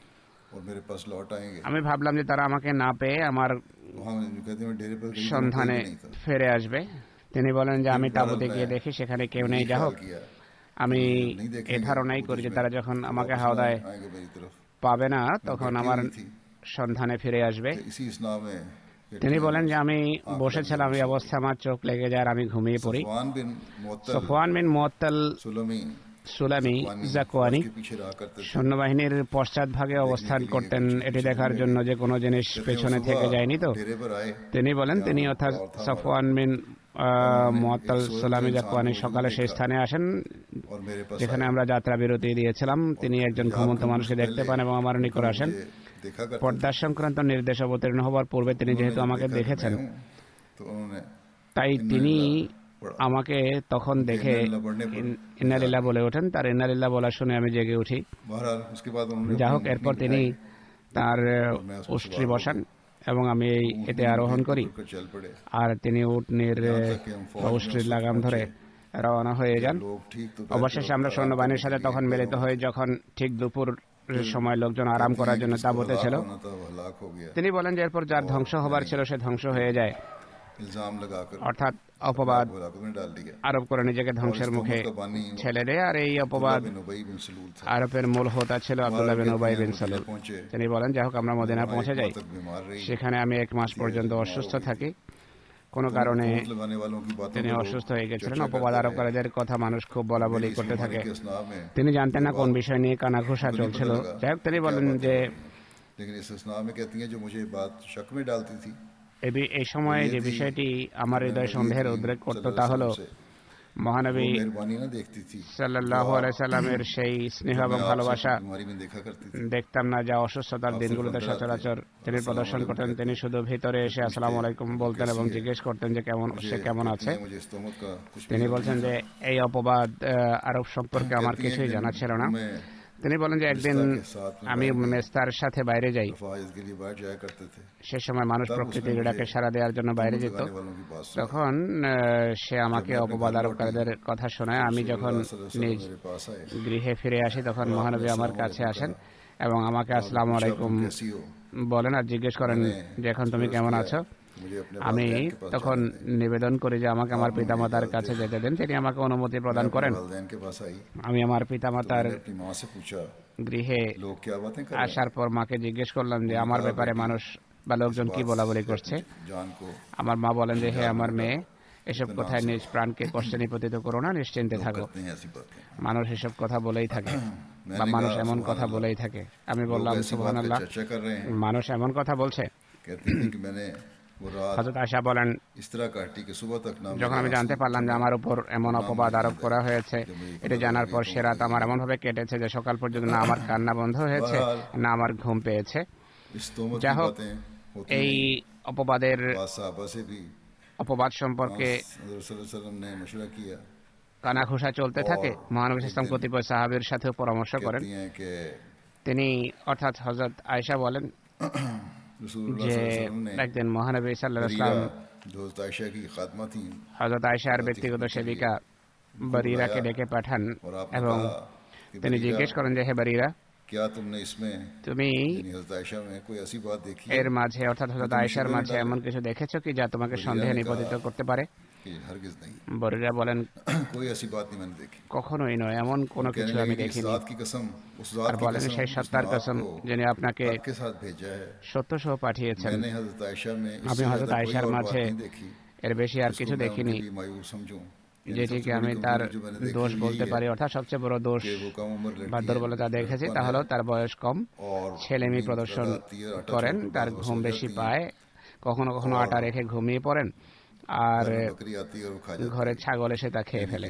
और मेरे पास लौट आएंगे। আমি ভাবলাম যে তারা আমাকে না পেয়ে আমার वहाँ कहते हैं मैं डेरे पर गई तो कोई সন্ধানে भी नहीं था। ফিরে আসবে। তিনি বলেন যে আমি फिर তাঁবুতে बहरहाल গিয়ে मैं দেখি সেখানে কেউ নেই। यही যা ख्याल হোক, किया আমি कि नहीं এ देखेंगे ধারণাই हुदज করি যে में, তারা যখন तो আমাকে वापस ना হাওদায় आएंगे मेरी तरफ। পাবে না मैं তখন बैठी আমার हुई थी। সন্ধানে ফিরে আসবে। तो इसी स्नाह में তিনি कहते বলেন যে हैं, আমি आँख বসেছিলাম, लगी এই मुझे। অবস্থায় আমার চোখ লেগে যায় আর আমি ঘুমিয়ে পড়ি। सफवान बिन मुअत्तल সফওয়ান বিন মুআত্তাল सुलमी সুলামি ज़कवानी জাকওয়ানি फौज के पीछे रहा करते थे। সৈন্যবাহিনীর পশ্চাৎভাগে অবস্থান के लिए করতেন, कुछ এটি पीछे দেখার रह জন্য गए। যে কোনো জিনিস कहते हैं, পেছনে वो থেকে सुबह যায়নি। তো डेरे पर आए, তিনি বলেন, यहाँ তিনি অর্থাৎ और था সফওয়ান বিন उन्होंने মুআত্তাল एक सोए हुए সুলামি इंसान জাকওয়ানি को সকালে সেই देखा স্থানে আসেন और मेरे पास যেখানে आए। আমরা যাত্রা বিরতি দিয়েছিলাম। তিনি একজন हिजाब ঘুমন্ত करने মানুষকে से দেখতে पहले পান এবং আমার वो নিকট আসেন। मुझे देखा करते थे। পর্দা সংক্রান্ত নির্দেশ অবতীর্ণ হওয়ার পূর্বে তিনি उन्होंने যেহেতু जब আমাকে देखा कि দেখেছেন, मैं हूँ, तो उन्होंने তাই इन्ना তিনি लिल्लाह पढ़ा। আমাকে তখন দেখে इन्ना लिल्लाह पढ़ने पर ইন- ইন্নালিল্লাহ বলে ওঠেন। তার ইন্নালিল্লাহ বলা শুনে আমি জেগে উঠি। बहरहाल उसके बाद उन्होंने যা अपनी হোক, ऊँटनी এরপর তিনি बिठाई তার और मैं उसमें উষ্ট্রি सवार हो বসান गई। এবং আমি এই ऊँटनी এতে में আরোহণ भेद করি पकड़कर चल पड़े। আর তিনি উটনির यहाँ तक कि हम फौज বা में উষ্ট্রির उस वक्त লাগাম ধরে पहुंचे রওনা হয়ে যান। लोग ठीक तो অবশেষে আমরা সৈন্যবাহিনীর সাথে তখন মিলিত হই যখন ঠিক দুপুর সময় লোকজন আরাম করার জন্য তাঁবুতে ছিল। हलाक हो गया। তিনি বলেন যে এরপর যার ধ্বংস হবার ছিল সে ধ্বংস হয়ে যায়, इल्जाम लगाकर অর্থাৎ অপবাদ हलाकत में डाल दिया। আরোপ করে নিজেকে ধ্বংসের মুখে ঠেলে দেয়। আর এই অপবাদ बिन उबई बिन सलूल था। আরোপের মূল হোতা ছিল আব্দুল্লাহ বিন উবাই বিন সালুল। पहुंचे তিনি বলেন, যাই হোক, আমরা মদিনা পৌঁছে যাই। तक बीमार रही। সেখানে আমি এক মাস পর্যন্ত অসুস্থ থাকি। কোনো কারণে तोहमत लगाने वालों की बातों তিনি पे लोग অসুস্থ হয়ে গেছিলেন। चर्चा অপবাদ करते আরোপকারীদের কথা মানুষ খুব বলা বলি रहे। করতে इसी থাকে। बीमारी के असनाब में তিনি জানতেন না কোন বিষয় নিয়ে কানাঘুষা চলছিল। যাই হোক, তিনি বলেন যে लेकिन इस असनाब में कहती हैं जो मुझे बात शक में डालती थी এই বি- এই সময়ে যে বিষয়টি আমার হৃদয় সন্দেহের উদ্রেক করত তা হলো মহানবী वो मेहरबानी ना देखती थी সাল্লাল্লাহু আলাইহি সাল্লামের সেই স্নেহ এবং मैं ভালোবাসা आपसे बीमारी में देखा करती थी। দেখতাম না, যা অসুস্থতার দিনগুলোতে সচরাচর তিনি প্রদর্শন করতেন। তিনি শুধু ভিতরে এসে আসসালামু আলাইকুম বলতেন এবং জিজ্ঞেস করতেন যে কেমন সে কেমন আছে। कहती हैं, मुझे इस तोहमत का कुछ भी তিনি इल्म বলছেন नहीं যে था। এই অপবাদ আহ, আরোপ সম্পর্কে আমার कहती हैं কিছুই कि জানা ছিল না। मैं তিনি বলেন যে একদিন मिस्ता के साथ में আমি बाहर गई। মেস্তার সাথে বাইরে যাই। हिफाजत के लिए बाहर जाया करते थे। সে সময় মানুষ तब প্রকৃতির उसने ডাকে मुझे সাড়া দেওয়ার জন্য বাইরে तोहमत যেত। लगाने वालों की बात सुनी। তখন আহ, সে আমাকে जब मैं अपने অপবাদ घर আরোপকারীদের কথা শোনায়। আমি যখন रसूलुल्लाह सल्लल्लाहु अलैहि নিজ वसल्लम मेरे पास आए, গৃহে ফিরে আসি তখন और মহানবী आपने আমার अस्सलाम কাছে वालेकुम আসেন कहा। এবং আমাকে आपने আসসালামু पूछा, আলাইকুম तुम कैसी हो? বলেন আর জিজ্ঞেস করেন मैंने যে এখন তুমি अर्ज কেমন किया, আছো। मुझे अपने আমি वालिदैन के पास তখন जाने दें। নিবেদন করি যে আমাকে আমার आप পিতামাতার मुझे কাছে इजाज़त যেতে দেন। তিনি আমাকে অনুমতি প্রদান मैं अपने করেন। वालिदैन के पास आई, আমি আমার तो পিতামাতার मैंने अपनी माँ से पूछा গৃহে लोग क्या बातें कर रहे हैं? আসার পর মাকে জিজ্ঞেস করলাম যে আমার कहा, ব্যাপারে बेटी, মানুষ বা লোকজন কি इस বলা बात বলি से করছে। अपनी जान को আমার মা বলেন যে হে जान আমার में মেয়ে, डालो, এসব इतना কথায় से নিজ প্রাণকে কষ্টে নিপতিত করো না, নিশ্চিন্তে लोग থাকো। करते हैं ऐसी बातें। মানুষ এসব কথা বলেই থাকে मैंने বা মানুষ कहा, এমন सुभान কথা अल्लाह, বলেই থাকে। আমি लोग বললাম ऐसी बात पे সুবহানাল্লাহ, चर्चा कर रहे हैं। মানুষ এমন কথা বলছে। कहते हैं कि मैंने वो रात হযরত আয়েশা বলেন, इस तरह काटी कि सुबह तक ना যখন আমি मेरे জানতে आंसू পারলাম যে थमे, আমার উপর এমন ना অপবাদ मुझे আরোপ नींद করা आई। হয়েছে, जब मुझे এটি पता জানার लगा পর कि সে तुम রাত আমার मुझे এমনভাবে কেটেছে যে সকাল পর্যন্ত না আমার কান্না বন্ধ হয়েছে না আমার ঘুম পেয়েছে। इस तोहमत যা की হোক, बातें होती এই नहीं। অপবাদের बाद साहबा से भी অপবাদ वहाँ সম্পর্কে हज़रत सल्लल्लाहु अलैहि वसल्लम ने मशवरा किया। কানাঘুষা চলতে থাকে। মহানবী একদিন ইসলাম কতিপয় সাহাবীর সাথেও পরামর্শ করেন। कहती हैं कि তিনি অর্থাৎ হযরত আয়েশা বলেন रसूलुल्लाह যে सल्लल्लाहु अलैहि वसल्लम ने একদিন মহানবী সাল্লাল্লাহু আলাইহি बरीरा ওয়াসাল্লাম जो हज़रत आयशा की खात्मा थी হযরত আয়েশার ব্যক্তিগত সেবিকা বরিরাকে ডেকে পাঠান और आपने এবং कहा कि তিনি बरीरा জিজ্ঞেস করেন যে হে বরিরা, क्या तुमने इसमें তুমি यानी हज़रत आयशा में कोई ऐसी बात देखी এর है মাঝে অর্থাৎ হযরত আয়েশার মাঝে এমন কিছু দেখেছো কি যা তোমাকে সন্দেহে নিপতিত করতে পারে? कि हरगिज नहीं বরিরা বলেন, कोई ऐसी बात नहीं मैंने देखी। কখনোই নয়, এমন কোনো कहने কিছু लगे আমি कि इस দেখিনি। जात की कसम उस আর जात की বলেন, कसम সেই जिसने সত্তার কসম आपको যিনি আপনাকে आपके साथ भेजा है, সত্য সহ পাঠিয়েছেন, मैंने हज़रत आयशा में আমি इससे হযরত ज़्यादा कोई আয়েশার और बात মাঝে नहीं देखी এর বেশি আর जिसको কিছু मैं দেখিনি उनके लिए मायूस समझूं। यानी যেটিকে सबसे আমি बड़ी তার कमजोरी जो मैंने देखी দোষ यही বলতে है পারি, অর্থাৎ সবচেয়ে বড় দোষ कि वो कम उम्र বা लड़की है, দুর্বলতা দেখেছি তা बचपन হলো है তার বয়স কম, और ছেলেমি नींद প্রদর্শন ज़्यादा आती है, आटा করেন, छोड़ के তার बाद वो ঘুম सो বেশি जाती है। পায়, কখনো কখনো আটা রেখে ঘুমিয়ে পড়েন আর घर में बकरी आती है और वो खा जाती ঘরে है। ছাগল এসে তা খেয়ে ফেলে।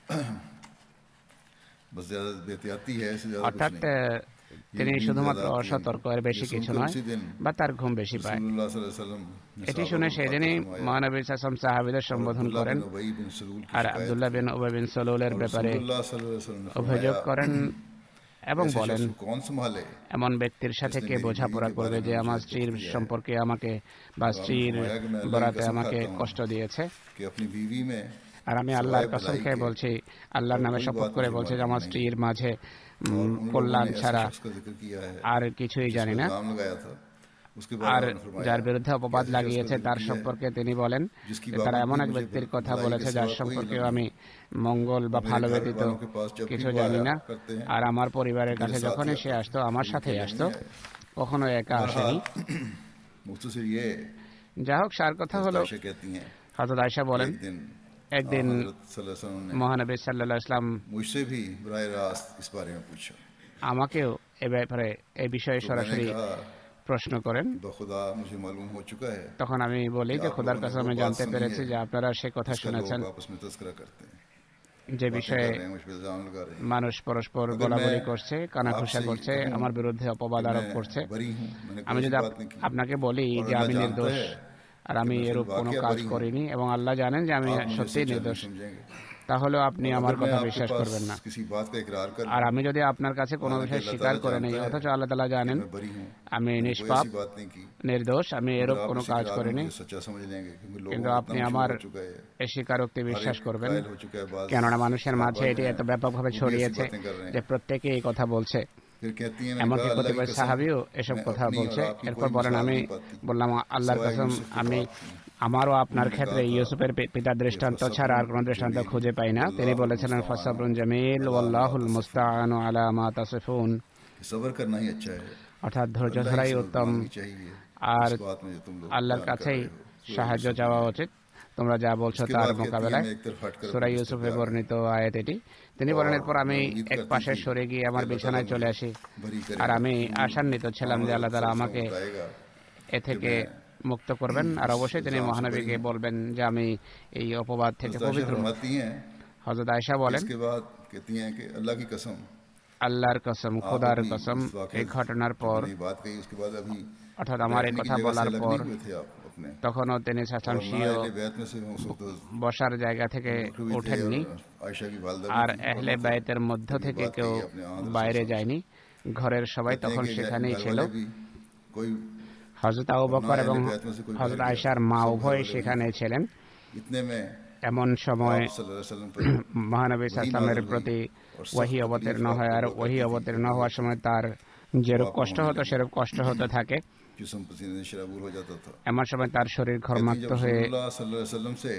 बस ज्यादा बेहतियाती है, इससे ज्यादा कुछ অর্থাৎ नहीं। তিনি ये শুধুমাত্র नींद অসতর্ক, এর বেশি ये কিছু सुनकर নয়, उसी दिन বা তার ঘুম বেশি পায়। रसूलुल्लाह सल्लल्लाहु अलैहि वसल्लम ने এটি साहबा শুনে को সেদিনই फरमाया মহানবী সাল্লাল্লাহু সাহাবীদের और সম্বোধন अब्दुल्लाह করেন बिन उबई बिन सलूल की আর शिकायत আব্দুল্লাহ বিন উবাই বিন সলুলের और ব্যাপারে रसूलुल्लाह सल्लल्लाहु अलैहि वसल्लम ने অভিযোগ फरमाया, করেন এবং ऐसे বলেন, शख्स को कौन संभाले এমন ব্যক্তির সাথে কে বোঝাপড়া করবে যে আমার স্ত্রীর সম্পর্কে আমাকে বা স্ত্রীর বরাতে আমাকে কষ্ট দিয়েছে। कि अपनी बीवी में আর আমি আল্লাহর কসম খেয়ে বলছি, আল্লাহর নামে শপথ করে বলছি যে আমার স্ত্রীর মাঝে উম, और उन लोगों কল্যাণ ने ऐसे ছাড়া शख्स का जिक्र किया है আর কিছুই जिस জানি पर না। इल्जाम लगाया था। उसके बाद আর उन्होंने फरमाया যার বিরুদ্ধে অপবাদ कि ऐसे লাগিয়েছে शख्स का তার जिक्र किया है সম্পর্কে তিনি বলেন जिसकी যে তারা बाबत এমন भी এক मुझे ব্যক্তির কথা भलाई के বলেছে যার सिवा कोई সম্পর্কে इल्म আমি মঙ্গল বা मेरे ভালো घर ব্যতীত वालों के पास जब भी কিছু वो জানি आया না। करते हैं আর আমার পরিবারের কাছে मेरे साथ যখনই ही সে आता আসতো আমার कोई সাথেই अकेले আসতো, नहीं आया। কখনো একা আসেনি। मुख्तसर ये যা হোক, সার কথা হলো आयशा कहती हैं হযরত আয়েশা বলেন, एक दिन একদিন हज़रत सल्लल्लाहु अलैहि वसल्लम ने মহানবী সাল্লাল্লাহু আলাইহি ওয়াসাল্লাম मुझसे भी बराह रास्त इस बारे में पूछा। আমাকেও এ ব্যাপারে এই বিষয়ে तो সরাসরি मैंने कहा প্রশ্ন করেন। बखुदा मुझे मालूम हो चुका है তখন আমি বলি যে খোদার কাছে আমি জানতে পেরেছি যে আপনারা সে কথা इसका শুনেছেন लोग आपस में तस्करा करते हैं, যে बातें বিষয়ে कर रहे हैं, मुझ पे इल्जाम लगा रहे हैं। মানুষ পরস্পর अगर গোলাগুলি मैं করছে, কানাঘুষা आपसे করছে, कहूं আমার বিরুদ্ধে অপবাদ कि আরোপ मैं করছে। बरी हूं, मैंने আমি कोई যদি ऐसी আপ- बात नहीं की আপনাকে বলি और যে अल्लाह আমি जानता নির্দোষ है আর আমি कि मैं এরূপ फिर কোনো वाकया কাজ बरी हूं, করিনি এবং আল্লাহ জানেন যে আমি आप मुझे সত্যিই सच्चा नहीं নির্দোষ, समझेंगे। তাহলে আপনি और আমার अगर मैं কথা आपके বিশ্বাস पास করবেন না। किसी बात का इकरार कर আর लूं, আমি যদি আপনার কাছে কোনো हालांकि বিষয় अल्लाह স্বীকার ताला করে নেই, जानता है অথচ আল্লাহ তাআলা कि জানেন मैं बरी हूं, আমি मैंने कोई নিষ্পাপ, ऐसी बात नहीं की, নির্দোষ, আমি मगर এরূপ आप কোনো उस কাজ इकरार में করিনি, मुझे सच्चा समझ लेंगे क्योंकि लोगों কিন্তু को আপনি इतना আমার मशहूर हो चुका है, এই স্বীকারোক্তি हर বিশ্বাস एक করবেন। कायल हो चुका है, बाज কেননা মানুষের মাঝে साहबा এটি जो এত हैं, ব্যাপকভাবে वो भी ऐसी ছড়িয়েছে बातें कर रहे যে हैं। প্রত্যেকে এই কথা বলছে, फिर कहती हैं, मैंने এমনকি कहा अल्लाह की কতিপয় कसम সাহাবীও এসব मैं কথা अपनी और বলছে। आपकी এরপর कोई বলেন, मिसाल আমি नहीं पाती বললাম আল্লাহর सिवाय কসম यूसुफ के আমি बाप की। আমারও আপনার उन्होंने ক্ষেত্রে कहा था ইউসুফের পি- পিতার দৃষ্টান্ত फसब्रुन ছাড়া আর কোনো দৃষ্টান্ত जमील খুঁজে পাই না। তিনি वल्लाहुल বলেছিলেন मुस्ताआनु ফাসাবরুন জামিল अला मा ওয়াল্লাহুল तसिफून। মুস্তাআনু আলা মা তাসিফুন, सब्र करना ही अच्छा है, অর্থাৎ ধৈর্য अल्लाह ही ধরাই से উত্তম मांगनी चाहिए আর इस बात में जो तुम लोग আল্লাহর बयान कर কাছেই रहे हो। सूरह সাহায্য यूसुफ চাওয়া में। উচিত তোমরা যা বলছো उसके তার बाद कहती है, মোকাবেলায়। मैं एक तरफ हटकर সূরা अपने ইউসুফে बिस्तर पे आ বর্ণিত আয়াত এটি। তিনি বলেন, এরপর আমি এক পাশে সরে গিয়ে আমার বিছানায় চলে আসি बरी আর करेगा। আমি আশান্বিত ছিলাম যে আল্লাহ তাআলা আমাকে बताएगा এ থেকে মুক্ত করবেন আর অবশ্যই তিনি মহানবীকে বলবেন যে আমি এই অপবাদ থেকে हज़रत आयशा পবিত্র। फरमाती हैं, হযরত আয়েশা বলেন, इसके बाद कहती हैं कि अल्लाह की कसम আল্লাহর কসম, आप খোদার अभी কসম, इस वाक़ये এই ঘটনার जब পর मैंने ये बात कही उसके बाद अभी অর্থাৎ আমার এই बैठने की কথা जगह से বলার अलग পর नहीं हुए थे आप अपने তখনও তিনি সাল্লাম और ना স্বীয় अहले बैत में से उस वक्त বসার জায়গা থেকে भी थे ওঠেননি और आयशा की वालिदा আর भी थी। আহলে और বাইতের মধ্য जब ये থেকে बात কেউ कही अपने आंध বাইরে रसूल যায়নি, ঘরের সবাই कहते हैं তখন कि সেখানেই घर ছিল। वाले भी कोई হযরত আবু বকর এবং হযরত আয়েশার মা উভয় সেখানে ছিলেন। इतने में এমন সময় आप सल्लल्लाहु अलैहि वसल्लम पर মহানবী সাল্লামের প্রতি ওহী অবতীর্ণ হয় আর ওহী অবতীর্ণ হওয়ার সময় তার যেরূপ কষ্ট হতো সেরূপ কষ্ট হতে থাকে। जिस्म पसीने से शराबूर हो जाता था। এমন সময় তার শরীর कहती हैं, ঘর্মাক্ত जब হয়ে रसूलुल्लाह सल्लल्लाहु अलैहि वसल्लम से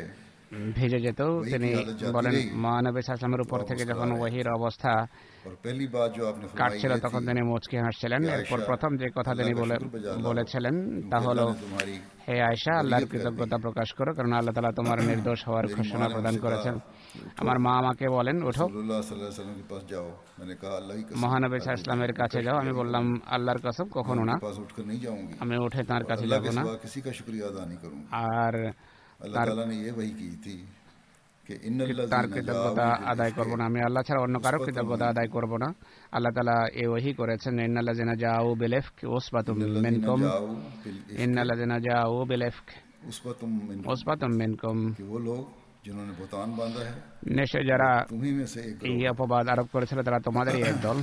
ভিজে যেত। वही তিনি की हालत जाती বলেন रही। মহানবী সাল্লামের উপর तो থেকে आप যখন मुस्कुरा रहे ওয়াহির অবস্থা और पहली बात जो आपने फरमाई কাটছিল ये তখন थी তিনি মুচকি হাসছিলেন। कि এরপর आयशा প্রথম যে কথা अल्लाह তিনি का বলে शुक्र बजा लाओ বলেছিলেন তা क्योंकि হলো, अल्लाह ने तुम्हारी হে আয়েশা, আল্লাহর बरियत कर दी কৃতজ্ঞতা প্রকাশ করো, কারণ আল্লাহ তাআলা তোমার নির্দোষ হওয়ার मेरी ঘোষণা माँ ने প্রদান मुझसे করেছেন। कहा उठो আমার মা আমাকে বলেন, ওঠো, रसूलुल्लाह सल्लल्लाहु अलैहि वसल्लम के पास जाओ। मैंने कहा अल्लाह ही कसम মহানবী आज সাল্লামের मैं কাছে कष्ट যাও। दिया আমি नहीं বললাম, करूंगी। আল্লাহর কসম, मैं কখনো না, उनके पास उठकर नहीं जाऊंगी আমি উঠে তার और কাছে अल्लाह যাব के না। सिवा किसी का शुक्रिया अदा नहीं करूंगी। আর अल्लाह তার ताला ने ये वही की थी कि তার इन्नल्लज़ीना কৃতজ্ঞতা जाऊ আদায় করব না, আমি আল্লাহ ছাড়া অন্য কারো কৃতজ্ঞতা আদায় করব না। আল্লাহ তাআলা এই ওহী করেছেন, ইন্নাল্লাযিনা জাউ বিল ইফকি উসবাতুম মিনকুম, जाऊ बिल ইন্নাল্লাযিনা জাউ বিল ইফকি उसबतुम मिनकुम উসবাতুম মিনকুম। कि वो लोग जिन्होंने बुतान बांधा है নিশ্চয় যারা तुम्ही में से एक এই गिरोह है। অপবাদ আরোপ করেছিল তারা তোমাদেরই এক দল।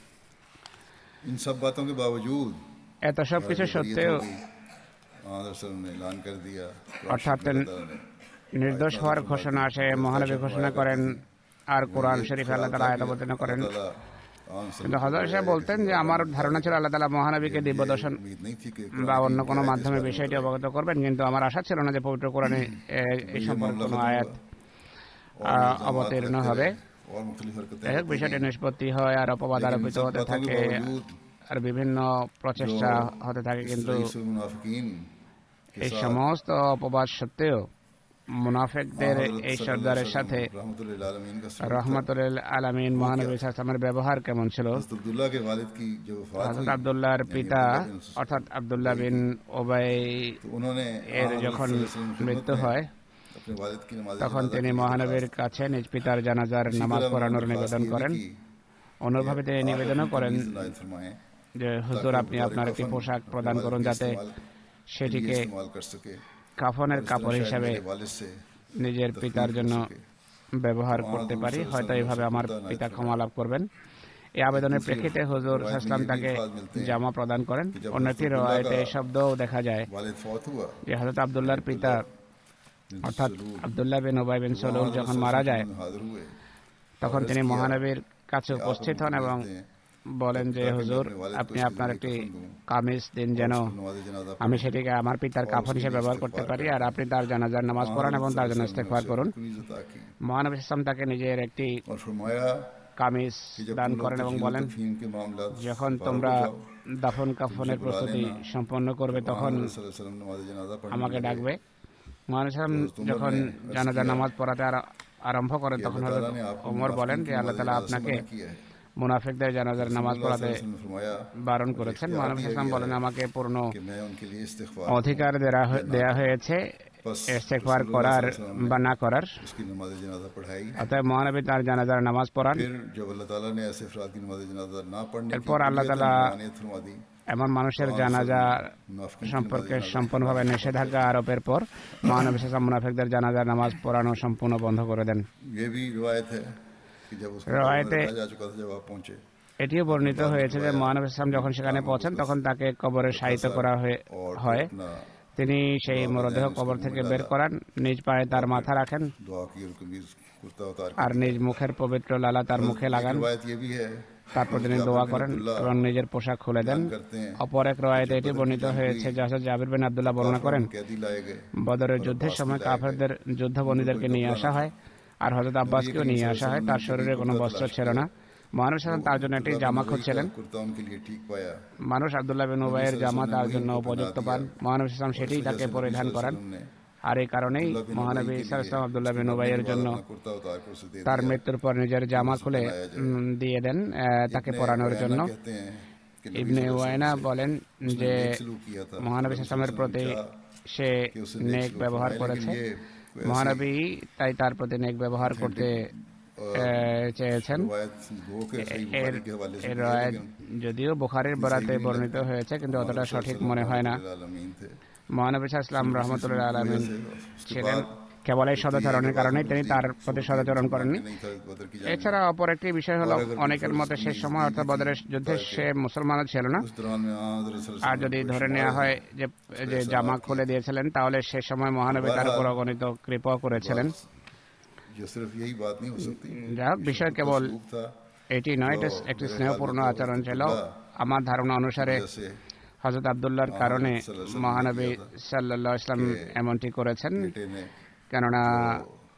इन सब बातों के बावजूद এত সব কিছু बरियत সত্ত্বেও, होगी। हाँ, रसूल ने ऐलान कर दिया অর্থাৎ अल्लाह ताला ने নির্দোষ হওয়ার ঘোষণা আসে, মহানবী ঘোষণা করেন, আর কোরআন শরীফে আল্লাহ তাআলা আয়াত অবতীর্ণ করেন। কিন্তু হযরত সাহেব বলতেন যে আমার ধারণা ছিল আল্লাহ তাআলা মহানবীকে দিব্য দর্শন उम्मीद नहीं थी कि বা অন্য কোনো মাধ্যমে বিষয়টি অবগত করবেন, কিন্তু আমার আশা ছিল না যে পবিত্র কোরআনে এ- এই সম্পর্কে কোনো আয়াত আহ, অবতীর্ণ হবে। और मुख्तलिफ हरकतें যাই হোক, বিষয়টি নিষ্পত্তি হয় আর অপবাদ আরোপিত হতে থাকে আর বিভিন্ন প্রচেষ্টা হতে থাকে, কিন্তু मुनाफिकीन এই সমস্ত অপবাদ সত্ত্বেও মুনাফিকদের এই সর্দারের সাথে रहमतुल्लिल आलमीन का सलूक था। রহমাতুল আলামিন মহানবী সাল্লাল্লাহু আলাইহি ওয়াসাল্লামের ব্যবহার কেমন ছিল? हज़रत अब्दुल्लाह के वालिद की जो वफात হযরত हुई আব্দুল্লাহর পিতা অর্থাৎ আব্দুল্লাহ বিন ওবাই तो उन्होंने এর हज़रत যখন सल्लल्लाहु अलैहि वसल्लम की মৃত্যু खिदमत में হয় अपने वालिद की नमाज তখন তিনি মহানবীর কাছে নিজ পিতার জানাজার নামাজ পড়ানোর নিবেদন করেন। অনুরূপভাবে তিনি নিবেদনও করেন যে হুজুর, আপনি আপনার একটি পোশাক প্রদান করুন যাতে সেটিকে इस्तेमाल कर सके কাফনের কাপড় হিসেবে मेरे वालिद से নিজের পিতার জন্য ব্যবহার করতে পারি, হয়তো এইভাবে আমার পিতা ক্ষমা লাভ করবেন। এই আবেদনের প্রেক্ষিতে হুজুর সাল্লাল্লাহু আলাইহি ওয়াসাল্লাম তাকে জামা প্রদান করেন। অন্য একটি রওয়ায়াতে এই শব্দও দেখা যায় वालिद फौत हुआ যে হযরত আব্দুল্লাহর পিতা অর্থাৎ আব্দুল্লাহ বিন উবাই বিন সলুল যখন মারা যায় हाजिर हुए তখন তিনি মহানবীর কাছে উপস্থিত হন এবং বলেন যে হুজুর, আপনি আপনার একটি কামিজ দিন যেন नमाज जनाजा আমি সেটিকে আমার পিতার কাফন হিসেবে ব্যবহার করতে পারি, আর আপনি তার জানাজার নামাজ পড়ান এবং তার জন্য ইস্তেগফার করুন। अता की মহানবী সাল্লাল্লাহু আলাইহি ওয়াসাল্লাম তাকে নিজের একটি और फरमाया কামিজ कि जब দান तुम लोग করেন এবং বলেন, तफहीम के मामला যখন তোমরা দাফন কাফনের প্রস্তুতি সম্পন্ন করবে তখন नमाज जनाजा पढ़ने আমাকে लगे। ডাকবে। মহানবী সাল্লাল্লাহু আলাইহি ওয়াসাল্লাম যখন জানাজার নামাজ পড়াতে আর- আরম্ভ করেন তখন হযরত ওমর বলেন যে আল্লাহ তাআলা আপনাকে किया है। মুনাফিকদের জানাজার নামাজ পড়াতে ने फरमाया বারণ করেছেন। মহানবী সাল্লাল্লাহু আলাইহি ওয়াসাল্লাম বলেন, আমাকে পূর্ণ कि मैं उनके लिए इस्तिगफार অধিকার দেয়া হয়ে- দেয়া হয়েছে ইস্তেগফার করার বা না করার। उसकी नमाज जनाजा पढ़ाई। অতএব মহানবী তার জানাজার নামাজ পড়ান। फिर जब अल्लाह ताला ने ऐसे अफराद की नमाज जनाजा ना पढ़ने की एरपर अल्लाह ताला मानियत फरमा दी, এমন মানুষের জানাজা मुनाफिकीन की সম্পর্কে नमाज जनाजा সম্পূর্ণভাবে নিষেধাজ্ঞা আরোপের পর মহানবী সাল্লাল্লাহু আলাইহি ওয়াসাল্লাম মুনাফিকদের জানাজার নামাজ পড়ানো সম্পূর্ণ বন্ধ করে দেন। ये भी रिवायत है कि जब उसको रिवायत है। रखा जा चुका था जब आप पहुंचे এটিও বর্ণিত হয়েছে যে মহানবী সাল্লাল্লাহু আলাইহি ওয়াসাল্লাম যখন সেখানে পৌঁছেন তখন তাকে কবরে শায়িত করা হয়ে- और হয়। अपना তিনি সেই মরদেহ কবর থেকে বের করান, নিজ পায়ে তার মাথা রাখেন दुआ की और कमीज कुर्ता उतार আর নিজ মুখের পবিত্র লালা তার মুখে লাগান। रिवायत ये भी है তারপর তিনি দোয়া করেন এবং নিজের পোশাক খুলে দেন। करते हैं অপর এক রওয়ায়াতে এটি বর্ণিত হয়েছে যে হযরত জাবির বিন আব্দুল্লাহ বর্ণনা করেন, कैदी लाए गए বদরের যুদ্ধের সময় কাফেরদের যুদ্ধবন্দীদেরকে নিয়ে আসা হয় আর হযরত আব্বাসকেও নিয়ে আসা হয়। তার শরীরে কোনো বস্ত্র ছিল না। মহানবী সাল্লাল্লাহু আলাইহি ওয়াসাল্লাম তার জন্য একটি জামা খুঁজছিলেন। कुर्ता उनके लिए ठीक पाया। মানুষ আব্দুল্লাহ বিন উবাইয়ের জামা তার জন্য উপযুক্ত পান। মহানবী সাল্লাল্লাহু আলাইহি ওয়াসাল্লাম সেটিই তাকে পরিধান করান। আর এই কারণেই মহানবী সাল্লাল্লাহু আলাইহি ওয়াসাল্লাম আব্দুল্লাহ বিন উবাইয়ের জন্য कुर्ता उतार कर उसे दे তার মৃত্যুর পর নিজের জামা খুলে উম, দিয়ে দেন আহ, তাকে পরানোর জন্য। कहते हैं कि ইবনে ওয়াইনা বলেন যে सलूक किया था মহানবী সাল্লাল্লাহু আলাইহি ওয়াসাল্লামের প্রতি সে নেক ব্যবহার করেছে। মহানবী তাই তার প্রতি নেক ব্যবহার করতে আহ, চেয়েছেন। रिवायत दो के सही এর बुखारी के हवाले से এর রওয়ায়াত যদিও বুখারীর বরাতে বর্ণিত হয়েছে কিন্তু অতটা সঠিক মনে হয় না। आलमीन थे মহানবী সাল্লাল্লাহু আলাইহি ওয়াসাল্লাম রাহমাতুল্লাহ আলামিন ছিলেন, কেবল এই সদাচরণের কারণেই তিনি তার প্রতি সদাচরণ করেননি। नहीं था बदर की এছাড়া অপর একটি বিষয় হলো অনেকের মতে শেষ সময় অর্থাৎ বদরের যুদ্ধে সে মুসলমানও ছিল না। उस दौरान में हज़रत सल्लल्लाहु আর যদি ধরে নেওয়া হয় যে যে জামা খুলে দিয়েছিলেন তাহলে সে সময় মহানবী তার উপর অগণিত কৃপাও করেছিলেন। ये सिर्फ यही बात नहीं हो सकती। যাই হোক, বিষয় কেবল सलूक था এটি নয়, এটি একটি স্নেহপূর্ণ আচরণ ছিল। আমার ধারণা অনুসারে जैसे হযরত আব্দুল্লাহর কারণে মহানবী সাল্লাল্লাহু আলাইহি ওয়াসাল্লাম এমনটি করেছেন, बेटे ने কেননা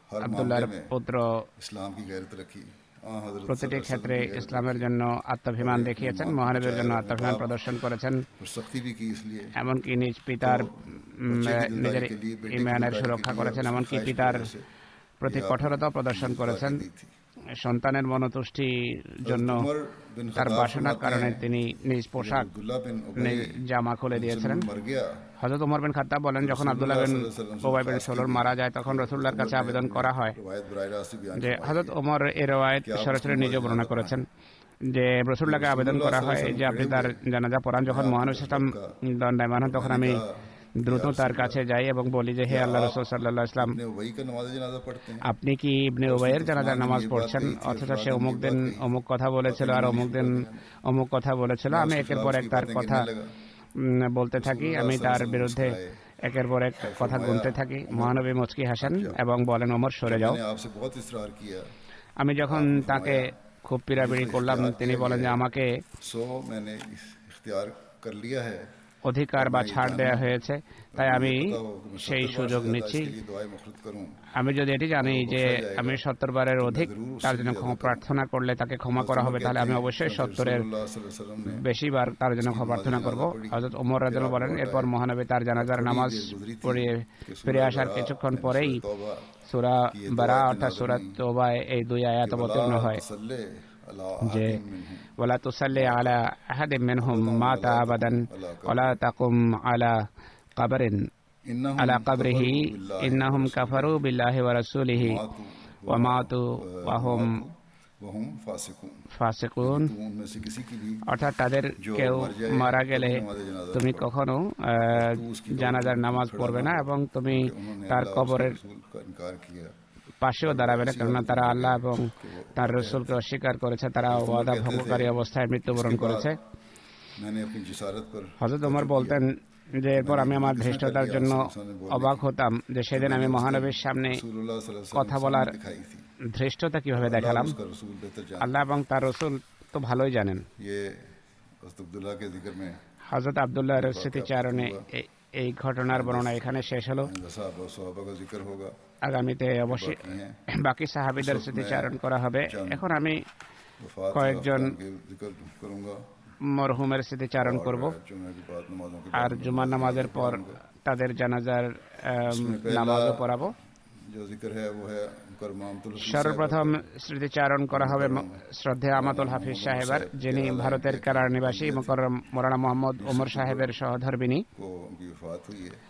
हर আব্দুল্লাহর मामले में পুত্র इस्लाम की गैरत रखी। आ हजरत প্রতিটি सल्लल्लाहु अलैहि ক্ষেত্রে वसल्लम की गैरत ইসলামের জন্য আত্মাভিমান और अपने দেখিয়েছেন, ईमान को মহানবীর बचाया জন্য और আত্মাভিমান निकाब প্রদর্শন করেছেন, और सख्ती भी की इसलिए। এমনকি নিজ পিতার तो উম, बच्चे की दिलदारी নিজের के लिए, बेटे की ইমানের दिलदारी সুরক্ষা के लिए করেছেন, उसकी এমনকি ख्वाहिश की পিতার वजह से প্রতি ये आपने কঠোরতা প্রদর্শন दुआ করেছেন। की दी थी। সন্তানের মনোতুষ্টির জন্য हजरत उमर बिन তার खत्ताब বাসনার फरमाते কারণে हैं তিনি নিজ कि जब পোশাক अब्दुल्ला बिन उबई নিজ জামা খুলে बिन দিয়েছিলেন। सलूल मर गया হযরত ওমর বিন খাত্তাব বলেন, যখন আব্দুল্লাহ বিন रसूलुल्लाह सल्लल्लाहु अलैहि वसल्लम से উবাই বিন दरख्वास्त সলুল की মারা गई। যায়, তখন রাসূলুল্লাহর কাছে उमर ने আবেদন अपनी করা হয় रवायत बराह रास्त से बयान যে फरमाई হযরত है ওমর এই রওয়ায়াত कि आप সরাসরি उसकी নিজে नमाज বর্ণনা जनाजा করেছেন যে রাসূলুল্লাহকে আবেদন रसूलुल्लाह করা सल्लल्लाहु হয় अलैहि যে वसल्लम আপনি खड़े তার हुए, জানাজা পড়ান। যখন आपने মহানবী तशरीफ সাল্লাল্লাহু रखा, আলাইহি ওয়াসাল্লাম দণ্ডায়মান হন, তখন मैंने আমি कहा দ্রুত या তার रसूलुल्लाह, কাছে যাই এবং বলি যে হে क्या আল্লাহ आप রাসূল সাল্লাল্লাহু আলাইহি ওয়াসাল্লাম, इब्ने उबई का नमाज जनाजा पढ़ते हैं? আপনি কি ইবনে और उसने উবাইয়ের तो জানাজার फलां दिन নামাজ ये बात পড়ছেন, कही थी और অথচ फलां সে दिन অমুক ये দিন बात कही थी। অমুক কথা বলেছিল আর बातें অমুক लिखी দিন करते हैं। অমুক কথা বলেছিল। मैं আমি उसके একের खिलाफ পর এক उसकी তার बातें কথা गिनने लगा। উম, বলতে থাকি, रसूलुल्लाह আমি सल्लल्लाहु তার अलैहि वसल्लम বিরুদ্ধে मुस्कुराए একের পর এক और কথা फरमाया, গুনতে থাকি। उमर, মহানবী মুচকি হাসেন हट जाओ। এবং বলেন, ওমর সরে जब যাও। मैंने आपसे बहुत इसरार किया, আমি যখন आपने তাকে फरमाया, খুব পিড়াপিড়ি मुझे করলাম, इख्तियार তিনি दिया বলেন गया যে है, আমাকে सो मैंने इख्तियार कर लिया है। অধিকার और বা मैं ये ছাড় जानूं, দেওয়া হয়েছে, তাই अगर আমি मुझे पता हो कि मैं সেই सत्तर बार से সুযোগ ज्यादा নিচ্ছি। इसके लिए दुआएं मुखरत करूं, আমি যদি এটি জানি और वो যে बख्शा जाएगा, আমি সত্তর বারের तो मैं অধিক जरूर তার उससे জন্য भी ক্ষমা ज्यादा প্রার্থনা করলে তাকে ক্ষমা করা হবে, তাহলে আমি অবশ্যই সত্তরের रसूलुल्लाह सल्लल्लाहु अलैहि वसल्लम ने বেশিবার তার জন্য उसकी ক্ষমা नमाज প্রার্থনা করব। जनाजा पढ़ी। হযরত ওমর फिर রাদিয়াল্লাহু आप বলেন, लौट এরপর आए। মহানবী তার জানাজার थोड़ी নামাজ देर गुजरी थी পড়িয়ে कि ফিরে सूरह আসার बरा কিছুক্ষণ यानी পরেই सूरह तौबा সূরা की ये বারা दुआ অর্থাৎ नाज़िल সূরা हुई তওবায় এই দুই আয়াত कि অবতীর্ণ वला হয় तसल्ले अला যে अहदिन मिनहुम ওয়ালা তুসাল্লি আলা আহাদিম মিনহুম अबदन মাতা वला আবাদান तकुम अला ওয়ালা कब्रिन তাকুম আলা কবরিন इन्नहुम আলা कफरू কবরিহি बिल्लाहि ইন্নাহুম व কাফারু रसूलिहि বিল্লাহি ওয়া রাসূলিহি मातु ওয়া মাতু ওয়া হুম वहुम फासिकुन। ফাসিকুন। तू उनमें से किसी की भी অর্থাৎ তাদের जो কেউ मर जाए মারা कभी গেলে नमाज जनाजा তুমি न पढ़े কখনো আহ, और तू उसकी कब्र জানাজার के নামাজ खड़ा পড়বে न না हो, এবং তুমি क्योंकि उन्होंने তার अल्लाह और কবরের उसके रसूल का इनकार किया। পাশেও और দাঁড়াবে না, ऐसी কেননা हालत তারা में আল্লাহ मर এবং गए कि তার वो मर রসুলকে गए। অস্বীকার করেছে, তারা हज़रत उमर ওয়াদা कहते ভঙ্গকারী थे, অবস্থায় মৃত্যুবরণ इसके করেছে। बाद मैंने अपनी जिसारत पर হযরত ওমর तजुब বলতেন किया। যে এরপর আমি আমার किसने कर ধৃষ্টতার दिया জন্য आसान आसान बोलने অবাক की। হতাম যে तो সেদিন मैंने আমি उस दिन মহানবীর সামনে रसूलुल्लाह सल्लल्लाहु अलैहि কথা वसल्लम বলার सामने दिखाई थी। ধৃষ্টতা কিভাবে अल्लाह और দেখালাম। उसका रसूल बेहतर जानते আল্লাহ এবং তার রসুল তো ভালোই জানেন। ये हज़रत अब्दुल्लाह के जिक्र में হযরত আব্দুল্লাহর স্মৃতিচারণে এ- এই ঘটনার বর্ণনা এখানে শেষ হলো। आइंदा साहबा और सहाबा का जिक्र होगा। আগামীতে অবশ্যই बाकी हैं বাকি সাহাবীদের স্মৃতিচারণ করা হবে। এখন আমি वफात কয়েকজন याफ्तान के जिक्र करूंगा মরহুমের স্মৃতিচারণ করব और जुमे की बाद नमाजों के আর बाद জুমার নামাজের পর তাদের জানাজার আম, নামাজও পড়াবো। जो जिक्र है वो है मुकर्रम मामतुल हुस्न সর্বপ্রথম স্মৃতিচারণ করা হবে শ্রদ্ধেয় আমাতুল হাফিজ সাহেবার, যিনি ভারতের কেরালা নিবাসী মুকররম মৌলানা মোহাম্মদ ওমর সাহেবের সহধর্মিনী। को उनकी वफात हुई है।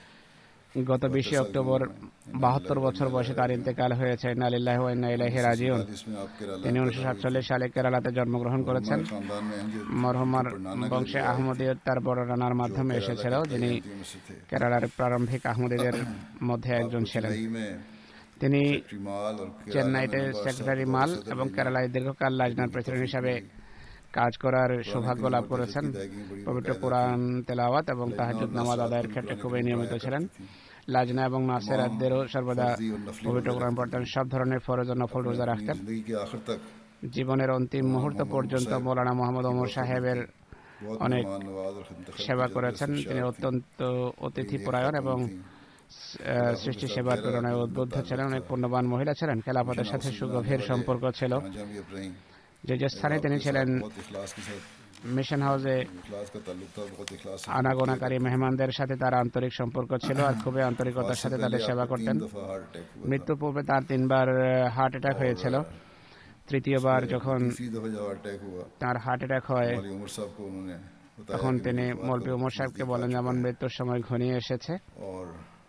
গত বিশে অক্টোবর বাহাত্তর বছর বয়সে তার ইন্তেকাল হয়েছে। ইন্না লিল্লাহি ওয়া ইন্না ইলাইহি রাজিউন। इसमें आप केरला তিনি উনিশশো সাতচল্লিশ সালে কেরালাতে জন্মগ্রহণ করেছেন। हमारे खानदान में अहमदियत মরহুমার पर नाना के বংশে जरिए আহমদিয়ত তার বড় নানার মাধ্যমে केरला এসেছিল, के যিনি अहमदियों में से थे। কেরালার প্রারম্ভিক আহমদীদের মধ্যে একজন आपको ছিলেন। चेन्नई में তিনি सेक्रेटरी माल और केरला চেন্নাইতে में नवाब সেক্রেটারি साहब মাল सदर এবং लेना কেরালায় দীর্ঘকাল লাজনার প্রেসিডেন্ট হিসাবে কাজ করার সৌভাগ্য লাভ করেছেন। পবিত্র কোরআন তেলাওয়াত এবং তাহাজ্জুদ নামাজ আদায়ের ক্ষেত্রে খুবই নিয়মিত ছিলেন। লাজনা এবং নাসেরাতদেরও সর্বদা পবিত্র কোরআন পড়তেন। সব ধরনের ফরজ ও নফল রোজা রাখতেন। जिंदगी के आखिर तक জীবনের অন্তিম মুহূর্ত পর্যন্ত মৌলানা মোহাম্মদ ওমর সাহেবের बहुत অনেক मेहमान नवाज और खिदमत সেবা की করেছেন। जरूरत তিনি थी। অত্যন্ত অতিথি एक পরায়ণ खातून এবং थी। আহ, সৃষ্টি সেবার প্রেরণায় উদ্বুদ্ধ ছিলেন। অনেক পুণ্যবান মহিলা ছিলেন। খেলাফতের সাথে সুগভীর সম্পর্ক ছিল। जहाँ जहाँ भी अब रहीं, যে যে স্থানে তিনি ছিলেন, बहुत इखलास के साथ মিশন হাউসে इखलास का ताल्लुक था, बहुत इखलास से আনাগোনাকারী মেহমানদের সাথে তার আন্তরিক সম্পর্ক ছিল আর খুবই আন্তরিকতার সাথে তাদের সেবা করতেন। तीन दफा हार्ट अटैक हुआ था। মৃত্যু পূর্বে তার তিনবার হার্ট অ্যাটাক হয়েছিল। তৃতীয়বার যখন तीसरी दफा जब हार्ट अटैक हुआ, তার হার্ট অ্যাটাক হয়, मौलवी उमर साहब को उन्होंने बताया তখন कि তিনি मेरी वफात মৌলভী का ওমর वक्त সাহেবকে नजदीक বলেন आ যেমন चुका है। মৃত্যুর সময় ঘনিয়ে এসেছে। और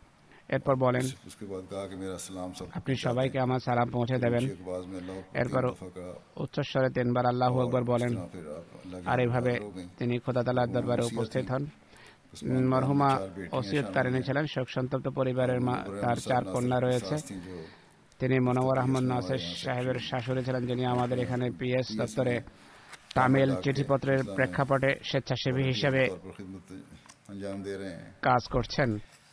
এরপর বলেন, उसके बाद कहा कि मेरा सलाम सब আপনি সবাইকে আমার সালাম পৌঁছে দেবেন। एक आवाज में अल्लाह को এরপর तीन दफा कहा। উচ্চস্বরে তিনবার আল্লাহু আকবার বলেন। इस तरह फिर आप अल्लाह की আর रहमत এইভাবে हो गई। তিনি খোদা তাআলার দরবারে উপস্থিত হন। उस्मान মরহুমা खान की चार बेटियां ওসিয়তকারিনী शामिल ছিলেন। শোক সন্তপ্ত পরিবারের মা, हैं। তার চার কন্যা রয়েছে। सास थीं जो তিনি মনোয়ার আহমদ নাসির সাহেবের শাশুড়ি ছিলেন, যিনি আমাদের এখানে পিএস দপ্তরে তামিল চিঠিপত্রের প্রেক্ষাপটে স্বেচ্ছাসেবী হিসেবে तौर पर खिदमत अंजाम दे रहे हैं। কাজ করছেন।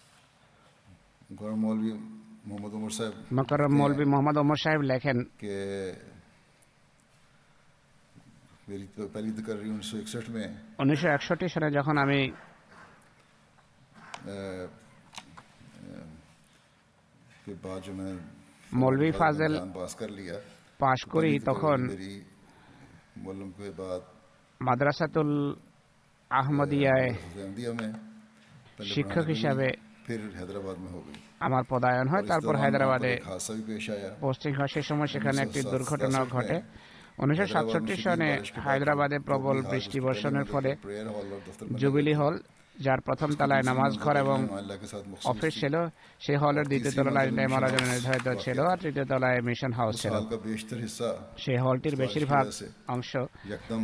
गौरव मौलवी मोहम्मद उमर साहब মকরম মৌলভী মোহাম্মদ ওমর সাহেব লেখেন, के मेरी तो पहली तकरीर उन्नीस सौ इकसठ में উনিশশো একষট্টি সালে যখন আমি अ, अ, के बाद जो मैं মৌলভী ফাজেল जान पास कर लिया পাশ করি तो তখন मेरी मुल्क के बाद মাদ্রাসাতুল আহমদিয়ায় अहमदिया में पहले শিক্ষক पढ़ाने হিসাবে लगी, फिर हैदराबाद में हो गई। আমার পদায়ন হয়। और इस তারপর दौरान হায়দ্রাবাদে वहाँ पर एक हादसा भी पेश आया। পোস্টিং হয়। সে সময় সেখানে একটি দুর্ঘটনা ঘটে। উনিশশো সাতষট্টি हैदराबाद में সনে बारिश के बाद হায়দ্রাবাদে जो প্রবল भी हाल বৃষ্টি उसके বর্ষণের पहले ফলে जो प्रेयर हॉल और दफ्तर बने জুবিলি हुए थे, হল, যার প্রথম তলায় उसकी নামাজ दूसरी ঘর मंजिल এবং अल्लाह के साथ मखसूस অফিস थी। ছিল, সেই হলের और দ্বিতীয় तीसरी তলায় मंजिल নেমার मिशन জন্য हाउस নির্ধারিত वाक़ ছিল, था। আর তৃতীয় তলায় মিশন হাউস उस ছিল। हाल का बेशतर हिस्सा সেই হলটির इस बारिश की বেশিরভাগ वजह से অংশ यकदम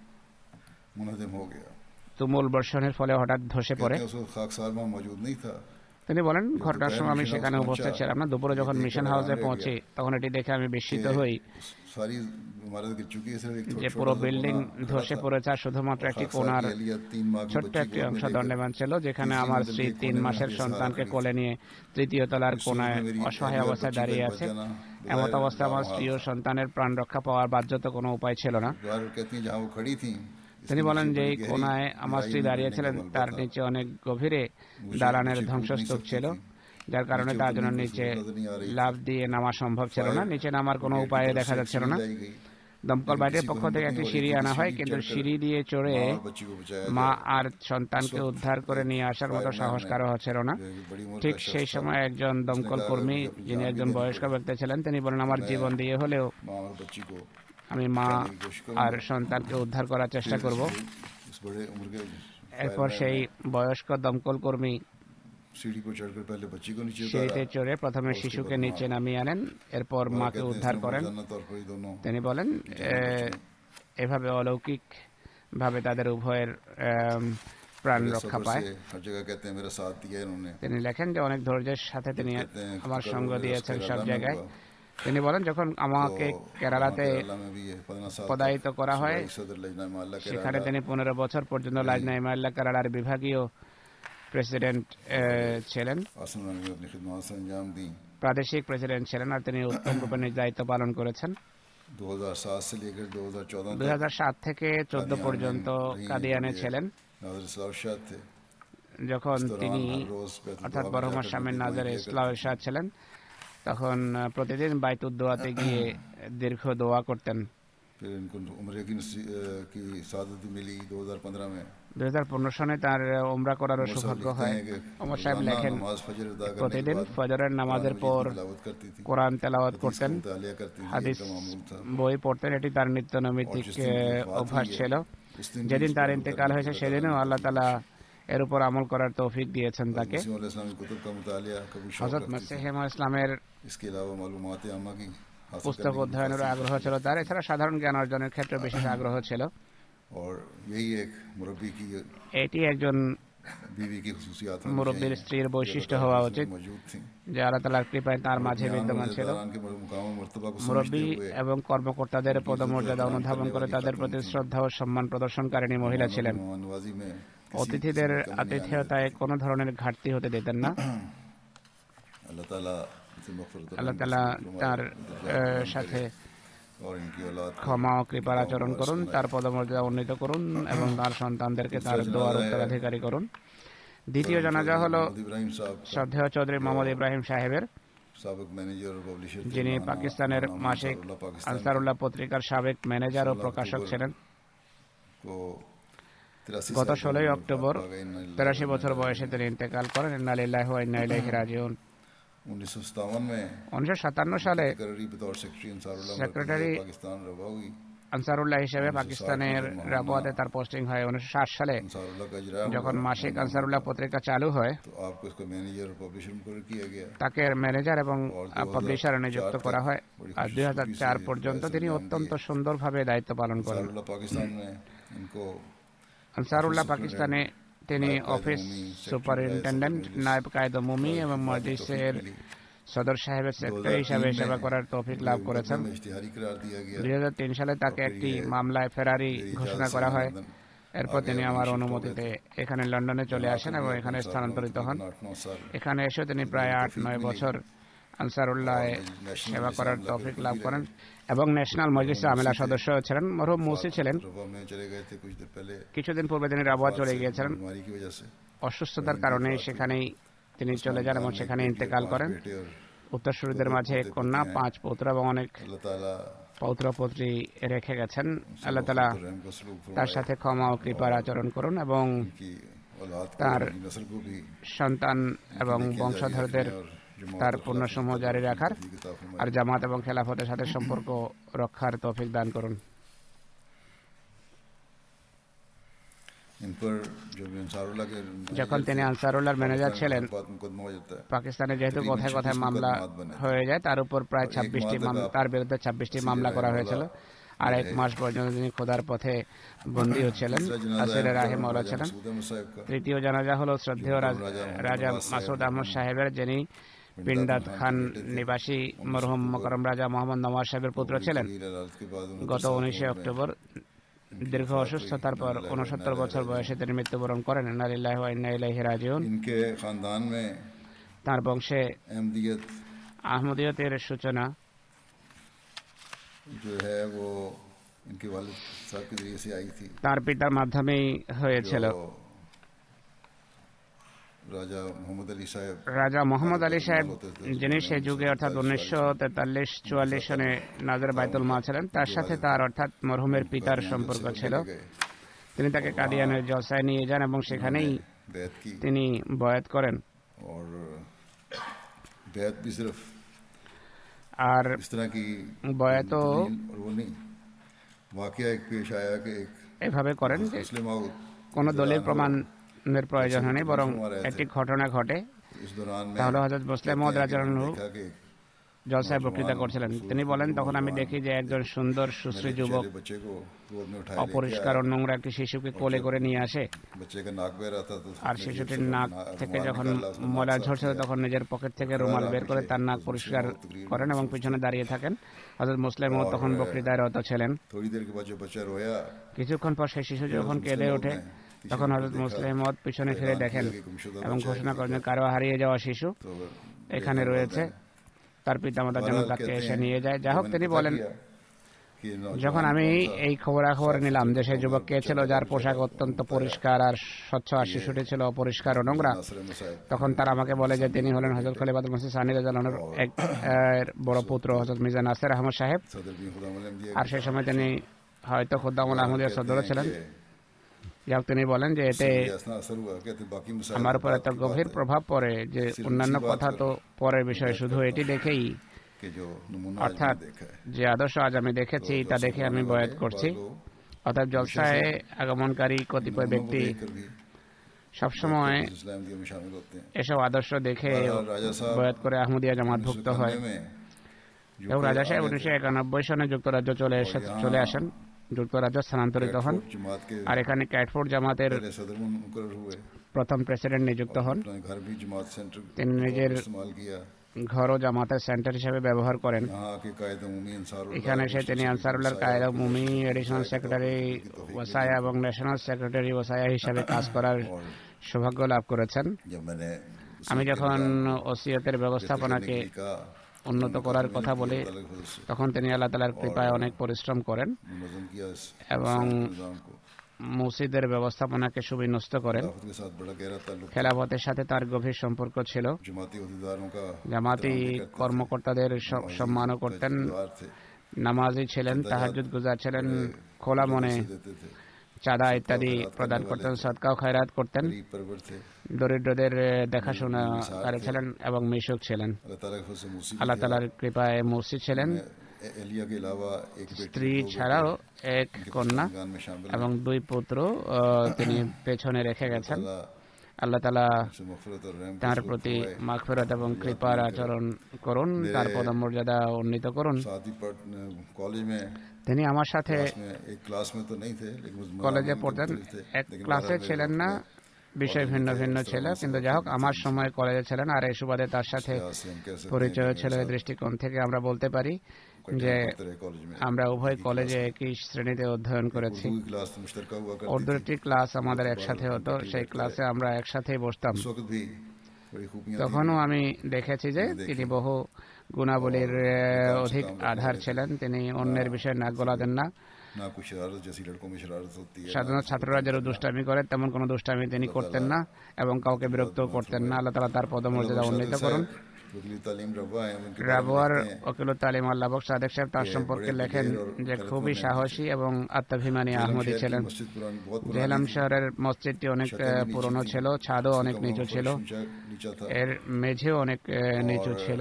मुनहदम हो गया। তুমুল বর্ষণের ফলে হঠাৎ ধসে পড়ে। कहते हैं उस वक्त खाकसार वहाँ मौजूद नहीं था। তিনি বলেন, ঘটনার दोपहर সময় আমি मिशन সেখানে हाउस উপস্থিত पहुंचा, ছিলাম না। দুপুরে ये যখন देखकर মিশন हैरान হাউসে रह পৌঁছি गया তখন এটি দেখে আমি বিস্মিত कि হই सारी इमारत गिर चुकी है, सिर्फ एक যে छोटा পুরো सा বিল্ডিং कोना ধসে खड़ा था। পড়েছে আর শুধুমাত্র और একটি खाकसार কোনার की अहलिया तीन माह की ছোট্ট बच्ची একটি को অংশ अपने लेकर দণ্ডবান ছিল, যেখানে तीसरी আমার मंजिल স্ত্রী के তিন कोने में মাসের बेसहारा সন্তানকে खड़ी কোলে थी। নিয়ে তৃতীয় তলার इस सूरत কোনায় में मेरी অসহায় अहलिया और অবস্থায় बच्ची का দাঁড়িয়ে बच আছে। जाना এমত बग़ैर অবস্থায় আমার लामहाल স্ত্রী ও था। সন্তানের প্রাণ রক্ষা পাওয়ার বাধ্যত কোনো উপায় ছিল না। बाहर कहती हैं जहाँ वो खड़ी थी, তিনি इसके বলেন नीचे যে बड़ी এই गहरी কোনায় আমার गहराई স্ত্রী में দাঁড়িয়ে गिरने ছিলেন, का मलबा তার था। নিচে অনেক গভীরে मुझे দালানের नीचे कूद नहीं ধ্বংসস্তূপ सकती ছিল, थी। যার কারণে नीचे তার उतरने জন্য की নিচে सूरत नहीं आ रही थी। লাফ দিয়ে নামা সম্ভব ছিল না। फायर নিচে নামার কোনো ब्रिगेड की উপায় तरफ দেখা से एक যাচ্ছিল सीढ़ी না। लाई गई। দমকল लेकिन বাহিনীর किसी পক্ষ को থেকে हिम्मत একটি नहीं हो সিঁড়ি रही थी আনা कि হয়, सीढ़ी কিন্তু चढ़कर সিঁড়ি দিয়ে চড়ে माँ और बच्ची को बचाया মা जाए। আর সন্তানকে উদ্ধার করে নিয়ে আসার মতো फायरमैन সাহস ने, কারো হচ্ছিল না। जो एक बड़ी उम्र ঠিক का शख्स সেই था, সময় একজন দমকল कहा, কর্মী, "मुझे अपनी যিনি जान भी একজন देनी বয়স্ক पड़ेगी। ব্যক্তি ছিলেন, তিনি বলেন, আমার मैं জীবন দিয়ে হলেও माँ और बच्ची को আমি মা बचाने की कोशिश আর करूंगा। সন্তানকে উদ্ধার করার চেষ্টা फिर করব। इस बड़े उम्र के এরপর फायरमैन সেই ने বয়স্ক দমকল কর্মী सीढ़ी पर चढ़कर पहले बच्ची को नीचे সিঁড়িতে उतारा। চড়ে প্রথমে उसके শিশুকে बाद নিচে माँ। নামিয়ে আনেন, এরপর और মাকে कहते हैं উদ্ধার इसने করেন। मौजाना तौर पर ये दोनों তিনি বলেন की जान এ, बचाई। এভাবে অলৌকিক ভাবে তাদের উভয়ের আম, প্রাণ बड़े রক্ষা सब्र পায়। से हर जगह कहते हैं मेरा साथ दिया इन्होंने। তিনি লেখেন যে অনেক ধৈর্যের সাথে তিনি कहते हैं আমার कि সঙ্গ करोड़ দিয়েছেন मेरा সব केरला में জায়গায়। हुआ। তিনি বলেন, যখন तो আমাকে वहाँ কেরালাতে केरला में भी ये पंद्रह साल পদায়িত तक করা হয়, सूबाई सदर लजना माल्ला সেখানে केरला তিনি পনেরো বছর পর্যন্ত লাজনা ইমাল্লা কেরালার বিভাগীয় প্রেসিডেন্ট এ, ছিলেন, आसन में अपनी खिदमत से अंजाम दी। প্রাদেশিক প্রেসিডেন্ট ছিলেন, আর তিনি উত্তম রূপে নিজ দায়িত্ব পালন করেছেন। दो हज़ार सात से लेकर दो हज़ार चौदह দুই तक হাজার সাত থেকে চোদ্দ कादियान পর্যন্ত में रही हैं, কাদিয়ানে ये ছিলেন। नाज़िর इस्लाम शाह थे। যখন इस दौरान তিনি हर रोज बैतुल অর্থাৎ दुआ में বরহমার जाकर স্বামীর उनकी নাজার दुआएं ইসলাম लेकर ইরশাদ ছিলেন, তখন আহ, প্রতিদিন বাইতুদ্দোয়াতে গিয়ে দীর্ঘ দোয়া করতেন। फिर इनको उम्र की नसी- अ, की सादत मिली दो हज़ार पंद्रह में। দুই হাজার পনেরো সনে তার ওমরা করারও उमर साहब সৌভাগ্য लिखते হয়। हैं कि ওমর সাহেব रोजाना লেখেন, नमाज फजर अदा करने के প্রতিদিন बाद ফজরের নামাজের कुरान পর मजीद की तिलावत करती थी। কোরআন তেলাওয়াত हदीस করতেন, का मुतालिया करती थी, হাদিস ये मामूल था। বই পড়তেন। এটি তার নিত্য और নৈমিত্তিক जिस दिन उनकी वफात অভ্যাস हुई है, ছিল। उस दिन भी যেদিন इस তার पर अमल ইন্তেকাল करने হয়েছে की সেদিনও अल्लाह আল্লাহ তাআলা এর উপর আমল করার তৌফিক দিয়েছেন हज़रत তাকে। मसीह मौला इस्लाम की कुतुब का मुतालिया कभी शौक হযরত रखती মসিহ थी। মাউদ ইসলামের इसके अलावा मालूमात आमा की हासिल পুস্তক करने की অধ্যয়নেরও मुतासिर আগ্রহ ছিল তার। এছাড়া সাধারণ জ্ঞান অর্জনের ক্ষেত্রে বিশেষ আগ্রহ ছিল। और यही एक मुरब्बी की এটি একজন बीवी की खुसूसियात होनी মুরব্বীর चाहिए, স্ত্রীর जो বৈশিষ্ট্য अल्लाह হওয়া ताला উচিত, इसमें मौजूद थी। যে আল্লাহ তাআলার কৃপায় তার মাঝে और বিদ্যমান ईमान ছিল। वाले के मुकाम और मर्तबा को समझते মুরব্বী हुए এবং কর্মকর্তাদের পদমর্যাদা অনুধাবন করে তাদের প্রতি শ্রদ্ধা ও সম্মান প্রদর্শনকারিণী মহিলা ছিলেন। मेहमाननवाजी में किसी অতিথিদের किस्म की कमी नहीं आने আতিথেয়তায় কোনো ধরনের ঘাটতি হতে দিতেন না। देती। अल्लाह ताला इनसे मग़फ़िरत और আল্লাহ रहमत তাআলা नसीब फरमाए, তার दर्जा আহ, बुलंद সাথে करे और इनकी औलाद को ক্ষমা ও কৃপার আচরণ दुआ করুন, सुनाए। তার পদমর্যাদা উন্নীত করুন এবং তার সন্তানদেরকে তার দোয়ার উত্তরাধিকারী করুন। দ্বিতীয় জানাজা হলো मोहम्मद इब्राहिम साहब का শ্রদ্ধেয় চৌধুরী মোহাম্মদ ইব্রাহিম সাহেবের, साबिक मैनेजर और पब्लिशर थे। যিনি मौलाना পাকিস্তানের मौलाना মাসিক अंसारुल्लाह पाकिस्तान আনসারুল্লাহ পত্রিকার সাবেক ম্যানেজার ও প্রকাশক ছিলেন। को तिरासी গত साल ষোলোই की অক্টোবর वफ़ात पा गए। इन्ना लिल्लाहि তেরাশি व বছর इन्ना বয়সে তিনি ইন্তেকাল করেন। ইন্না লিল্লাহি ওয়া ইন্না ইলাইহি রাজিউন। उन्नीस सौ सत्तावन में উনিশশো সাতান্ন সালে सेक्रेटरी बतौर सेक्रेटरी अंसारुल्लाह सेक्रेटरी मरकज़ी पाकिस्तान रवा हुई। আনসারুল্লাহ হিসেবে পাকিস্তানের রাবুয়াতে তার পোস্টিং হয়। উনিশশো ষাট সালে अंसारुल्लाह का इजरा যখন हुआ, মাসিক আনসারুল্লাহ পত্রিকা চালু হয়, तो आपको इसका मैनेजर और पब्लिशर मुकर्रर किया गया। তাকে ম্যানেজার এবং পাবলিশার নিযুক্ত করা হয়। আর দুই হাজার চার পর্যন্ত তিনি অত্যন্ত সুন্দরভাবে দায়িত্ব পালন করেন। अंसारुल्लाह पाकिस्तान में इनको আনসারুল্লাহ পাকিস্তানে তিনি অফিস সুপারিনটেন্ডেন্ট, নায়েব কায়েদ উমুমি এবং মজলিসের সদর সাহেবের সেক্রেটারি হিসাবে সেবা করার তৌফিক লাভ করেছেন। में इश्तिहारी करार दिया गया। দুই হাজার তিন সালে তাকে একটি মামলায় ফেরারি ঘোষণা করা হয়। এরপর তিনি আমার অনুমতিতে এখানে লন্ডনে চলে আসেন এবং এখানে স্থানান্তরিত হন। आठ नौ साल এখানে এসে তিনি প্রায় আট নয় বছর আনসারুল্লাহ সেবা করার তৌফিক লাভ করেন এবং ন্যাশনাল মজলিসে আমেলা সদস্য ছিলেন। মরহুম মুসি ছিলেন। रवा में चले गए थे कुछ देर पहले কিছুদিন পূর্বে তিনি রাবুয়া চলে গিয়েছিলেন। बीमारी की वजह से। অসুস্থতার কারণে সেখানেই তিনি চলে যান এবং সেখানে ইন্তেকাল করেন। बेटे और উত্তরসূরিদের মাঝে এক কন্যা, পাঁচ পৌত্র এবং অনেক अल्लाह ताला পৌত্র পৌত্রী রেখে গেছেন। उनसे আল্লাহ তাআলা मग़फ़िरत और रहम का सलूक তার फरमाए, সাথে ক্ষমা ও কৃপার আচরণ করুন এবং उनकी औलाद को तार उनकी नस्ल को भी সন্তান এবং नेकियां जारी বংশধরদের रखने और जमात তার और পুণ্যসমূহ खिलाफत জারি की রাখার तौफीक अता फरमाए। আর জামাত এবং খেলাফতের সাথে সম্পর্ক রক্ষার তৌফিক দান করুন। इन पर जब अंसारुल्लाह के যখন তিনি আনসারুল্লাহর ম্যানেজার ছিলেন, बात मुकदमा हो जाता है, পাকিস্তানে যেহেতু तकरीबन কথায় কথায় छब्बीस মামলা मुकदमात बने। হয়ে যায়, তার উপর প্রায় और एक ছাব্বিশটি माह तक মামলা, आप তার বিরুদ্ধে ছাব্বিশটি सीधे মামলা করা रहने হয়েছিল। वाला আর में এক रहे। মাস পর্যন্ত তিনি খোদার পথে বন্দীও ছিলেন। तीसरा जनाजा আসিরে है রাহে মওলা राजा ছিলেন। मसूद अहमद साहब का, তৃতীয় জানাজা হলো শ্রদ্ধেয় রাজ- রাজা রাজা মোহাম্মদ মাসুদ সাহেব, আহমদ সাহেবের, যিনি পিন্ডাত খান নিবাসী মরহুম মকরম রাজা মোহাম্মদ নওয়াজ সাহেবের পুত্র ছিলেন। तकरीर अदालत के बाद उन्हें গত तसाद উনিশে में অক্টোবর দীর্ঘ অসুস্থতার পর উনসত্তর বছর বয়সে তিনি মৃত্যুবরণ করেন। ইন্না লিল্লাহি ওয়া ইন্না ইলাইহি রাজিউন। इनके खानदान में তার বংশে अहमदियत আহমদিয়তের সূচনা जो है वो इनके वालिद साहब के जरिए से आई थी, তার পিতার মাধ্যমেই হয়েছিল। जो राजा मोहम्मद अली साहब রাজা মোহাম্মদ আলী সাহেব, যিনি সে যুগে অর্থাৎ উনিশশো তেতাল্লিশ চুয়াল্লিশ সনে নাজর বাইতুল মা ছিলেন, তার সাথে তার অর্থাৎ মরহুমের পিতার সম্পর্ক ছিল। তিনি তাকে কাদিয়ানের জলসায় নিয়ে যান এবং সেখানেই बैत की, তিনি বয়াত করেন। और बैत भी सिर्फ আর इस तरह की বয়াতও दलील और वो नहीं, वाकया एक पेश आया कि एक এভাবে করেন যে मुस्लिम आउट কোনো দলিল প্রমাণের প্রয়োজন হয়নি, বরং একটি ঘটনা ঘটে। इस दौरान में তাহলে হযরত মুসলিম মওদ রাদিয়াল্লাহু देखा कि জলসায় বক্তৃতা করছিলেন। তিনি বলেন, তখন আমি দেখি যে একজন সুন্দর সুশ্রী যুবক मेरे बच्चे को गोद में उठाए लेके অপরিষ্কার ও নোংরা একটি শিশুকে কোলে করে নিয়ে আসে। बच्चे का नाक बह रहा था तो আর শিশুটির নাক থেকে যখন ময়লা ঝরছিল তখন নিজের পকেট থেকে রুমাল বের করে তার নাক পরিষ্কার করেন এবং পিছনে দাঁড়িয়ে থাকেন। হযরত মুসলিম মওদ তখন বক্তৃতায় রত ছিলেন। थोड़ी देर के बाद जो बच्चा रोया, কিছুক্ষণ পর সেই শিশু যখন কেঁদে ওঠে তখন হযরত মুসলিম মওদ পিছনে ফিরে দেখেন এবং ঘোষণা করেন, কারো হারিয়ে যাওয়া শিশু तो এখানে রয়েছে, তার পিতামাতা যেন তাকে এসে নিয়ে যায়। যাই হোক, তিনি বলেন, कि যখন আমি এই খবরাখবর নিলাম যে সেই যুবক কে ছিল যার পোশাক অত্যন্ত পরিষ্কার আর স্বচ্ছ, আর শিশুটি ছিল অপরিষ্কার ও নোংরা, नासिर अहमद साहब তখন তারা আমাকে বলে যে তিনি হলেন হযরত খলিফাতুল মসিহ সানি রাদিয়াল্লাহু আনহুর এক এর বড় পুত্র হযরত মির্জা নাসির আহমদ সাহেব। सदर भी खुदा मलम दिया আর সেই সময় তিনি হয়তো খুদ্দামুল আহমদিয়া সদর ছিলেন। যাই হোক, তিনি বলেন যে এতে ऐसा असर हुआ कहते बाकी मसाइल আমার উপর এত গভীর প্রভাব পড়ে যে অন্যান্য কথা তো পরের বিষয়, শুধু এটি দেখেই के जो नमूना आज অর্থাৎ मैंने देखा है, যে আদর্শ আজ আমি দেখেছি তা দেখে আমি বয়াত করছি। অর্থাৎ জলসায় আগমনকারী কতিপয় ব্যক্তি देखकर भी সবসময় इस्लाम दिया में शामिल होते हैं। এসব আদর্শ দেখে राजा साहब বয়াত করে আহমদিয়া জামাতভুক্ত হয়। में जो এবং রাজা সাহেব উনিশশো একানব্বই সনে যুক্তরাজ্য চলে এসে চলে আসেন, যুক্তরাজ্য স্থানান্তরিত হন। जमात के আর এখানে ক্যাটফোর্ড জামাতের पहले सदर मुकर्रर हुए, প্রথম প্রেসিডেন্ট নিযুক্ত হন। अपना घर भी जमात सेंटर তিনি নিজের इस्तेमाल किया। ঘরও জামাতের সেন্টার হিসেবে ব্যবহার করেন। यहाँ के कायद उमूमी अंसारुल्लाह এখানে এসে তিনি আনসারুল্লাহর কায়দা মুমি, এডিশনাল সেক্রেটারি ওয়াসায়া এবং ন্যাশনাল সেক্রেটারি ওয়াসায়া হিসাবে কাজ করার সৌভাগ্য লাভ করেছেন। जब मैंने আমি যখন ওসিয়তের ব্যবস্থাপনাকে का উন্নত করার কথা বলি তখন তিনি আল্লাহ তাআলার কৃপায় অনেক পরিশ্রম করেন मुनज़्ज़म किया इस এবং निज़ाम को, মসজিদের ব্যবস্থাপনাকে সুবিন্যস্ত করেন। खिलाफत के साथ बड़ा गहरा ताल्लुक, খেলাফতের সাথে তার গভীর সম্পর্ক ছিল। जमाती अहदेदारों का জামাতি কর্মকর্তাদের স- সম্মানও করতেন, इक़्तिदार थे, নামাজি ছিলেন, তাহাজ্জুদ গুজার ছিলেন, খোলা মনে देते थे, চাঁদা ইত্যাদি প্রদান করতেন, সদকাও খয়রাত করতেন, गरीब परवर थे। দরিদ্রদের দেখাশোনা কারী ছিলেন এবং মিশুক ছিলেন। अल्लाह ताला के फज़ल से मूसी আল্লাহ তাআলার কৃপায় মুর্শিদ ছিলেন। एलिया के अलावा एक बेटी স্ত্রী ছাড়াও এক কন্যা खानदान में शामिल এবং দুই পুত্র আহ, তিনি পেছনে রেখে গেছেন। अल्लाह আল্লাহ তাআলা से मग़फ़िरत और रहम তার প্রতি মাগফিরাত এবং কৃপার আচরণ করুন, তার পদমর্যাদা উন্নীত করুন। साथ ही पढ़ कॉलेज में তিনি আমার সাথে क्लास में एक क्लास में तो नहीं थे, लेकिन उस কলেজে मामले में পড়তেন, मुख्तलिफ थे, এক लेकिन ক্লাসে बहरहाल ছিলেন मेरे না, वक्त বিষয় ভিন্ন ভিন্ন ছিল, কিন্তু যাই হোক আমার সময় কলেজে ছিলেন। আর এই সুবাদে তার সাথে में से हम कह सकते हैं পরিচয় ছিল। এই দৃষ্টিকোণ থেকে আমরা বলতে পারি যে पढ़ते रहे कॉलेज में। আমরা उभय কলেজে একই শ্রেণীতে অধ্যয়ন করেছি। उर्दू की क्लास तो मुश्तरका हुआ करती উর্দুর थी। একটি ক্লাস আমাদের একসাথে হতো, সেই ক্লাসে আমরা একসাথেই বসতাম। उस वक्त भी बड़ी खूबियां थी। তখনও আমি দেখেছি যে তিনি বহু গুণাবলীর আহ, অধিক আধার ছিলেন। তিনি অন্যের বিষয়ে নাক গলাতেন না। ना कुछ शरारत जैसी लड़कों में शरारत होती है, সাধারণত ছাত্ররা যেন দুষ্টামি করে তেমন কোনো দুষ্টামি তিনি করতেন না এবং কাউকে বিরক্ত করতেন না। আল্লাহ তাআলা তার পদমর্যাদা উন্নীত করুন। वकील तालीम रवा हैं उनके बारे में রাবুয়ার लिखते हैं ওকিলুত তালিম আল্লাহ বক সাদেক সাহেব তার সম্পর্কে লেখেন যে খুবই সাহসী এবং আত্মাভিমানী আহমদী ছিলেন। मस्जिद पुरानी बहुत জেহেলাম पुरानी थी, শহরের মসজিদটি অনেক আহ, পুরনো ছিল, ছাদও অনেক कमरों নিচু का ছিল, फर्श ऊंचा नीचा था, এর মেঝেও অনেক আহ, নিচু ছিল।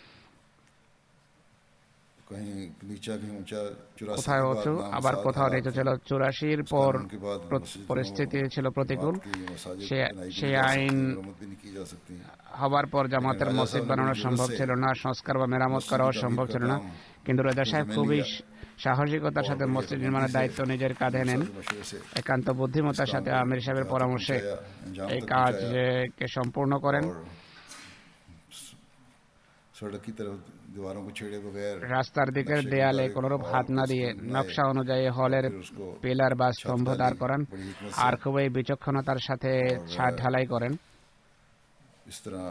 कहीं नीचा कहीं ऊंचा। चौरासी কোথাও के উঁচু बाद नाम আবার साथ কোথাও हालात নিচু थे। ছিল। চুরাশির इस পর कानून के बाद প্র- मस्जिद পরিস্থিতি ছিল প্রতিকূল। की मसाजिद সে बनाई भी সেই नहीं जा আইন सकती, मरम्मत भी नहीं की जा सकती। হবার পর জামাতের রাজা মসজিদ সাহেব বানানো নিজের সম্ভব জোরে ছিল না, সংস্কার বা মেরামত মসজিদ করাও তামির সম্ভব ছিল না। का काम কিন্তু রেজা সাহেব জেনে খুবই লিয়া। সাহসিকতার সাথে और মসজিদ बड़ी নির্মাণের अकलमंदी দায়িত্ব से নিজের কাঁধে নেন। सारे मशवरे से একান্ত বুদ্ধিমত্তার সাথে আমির সাহেবের পরামর্শে এই কাজকে সম্পূর্ণ করেন। और सड़क की तरफ दीवारों को छेड़े बगैर রাস্তার দিকের नक्शे के দেয়ালে मुताबिक কোনোরূপ और হাত না कुछ দিয়ে बनाए। নকশা অনুযায়ী হলের फिर उसको পিলার বা छत স্তম্ভ डाली, দাঁড় করান बड़ी हिकमत আর से। খুবই বিচক্ষণতার সাথে ছাদ ঢালাই করেন। इस तरह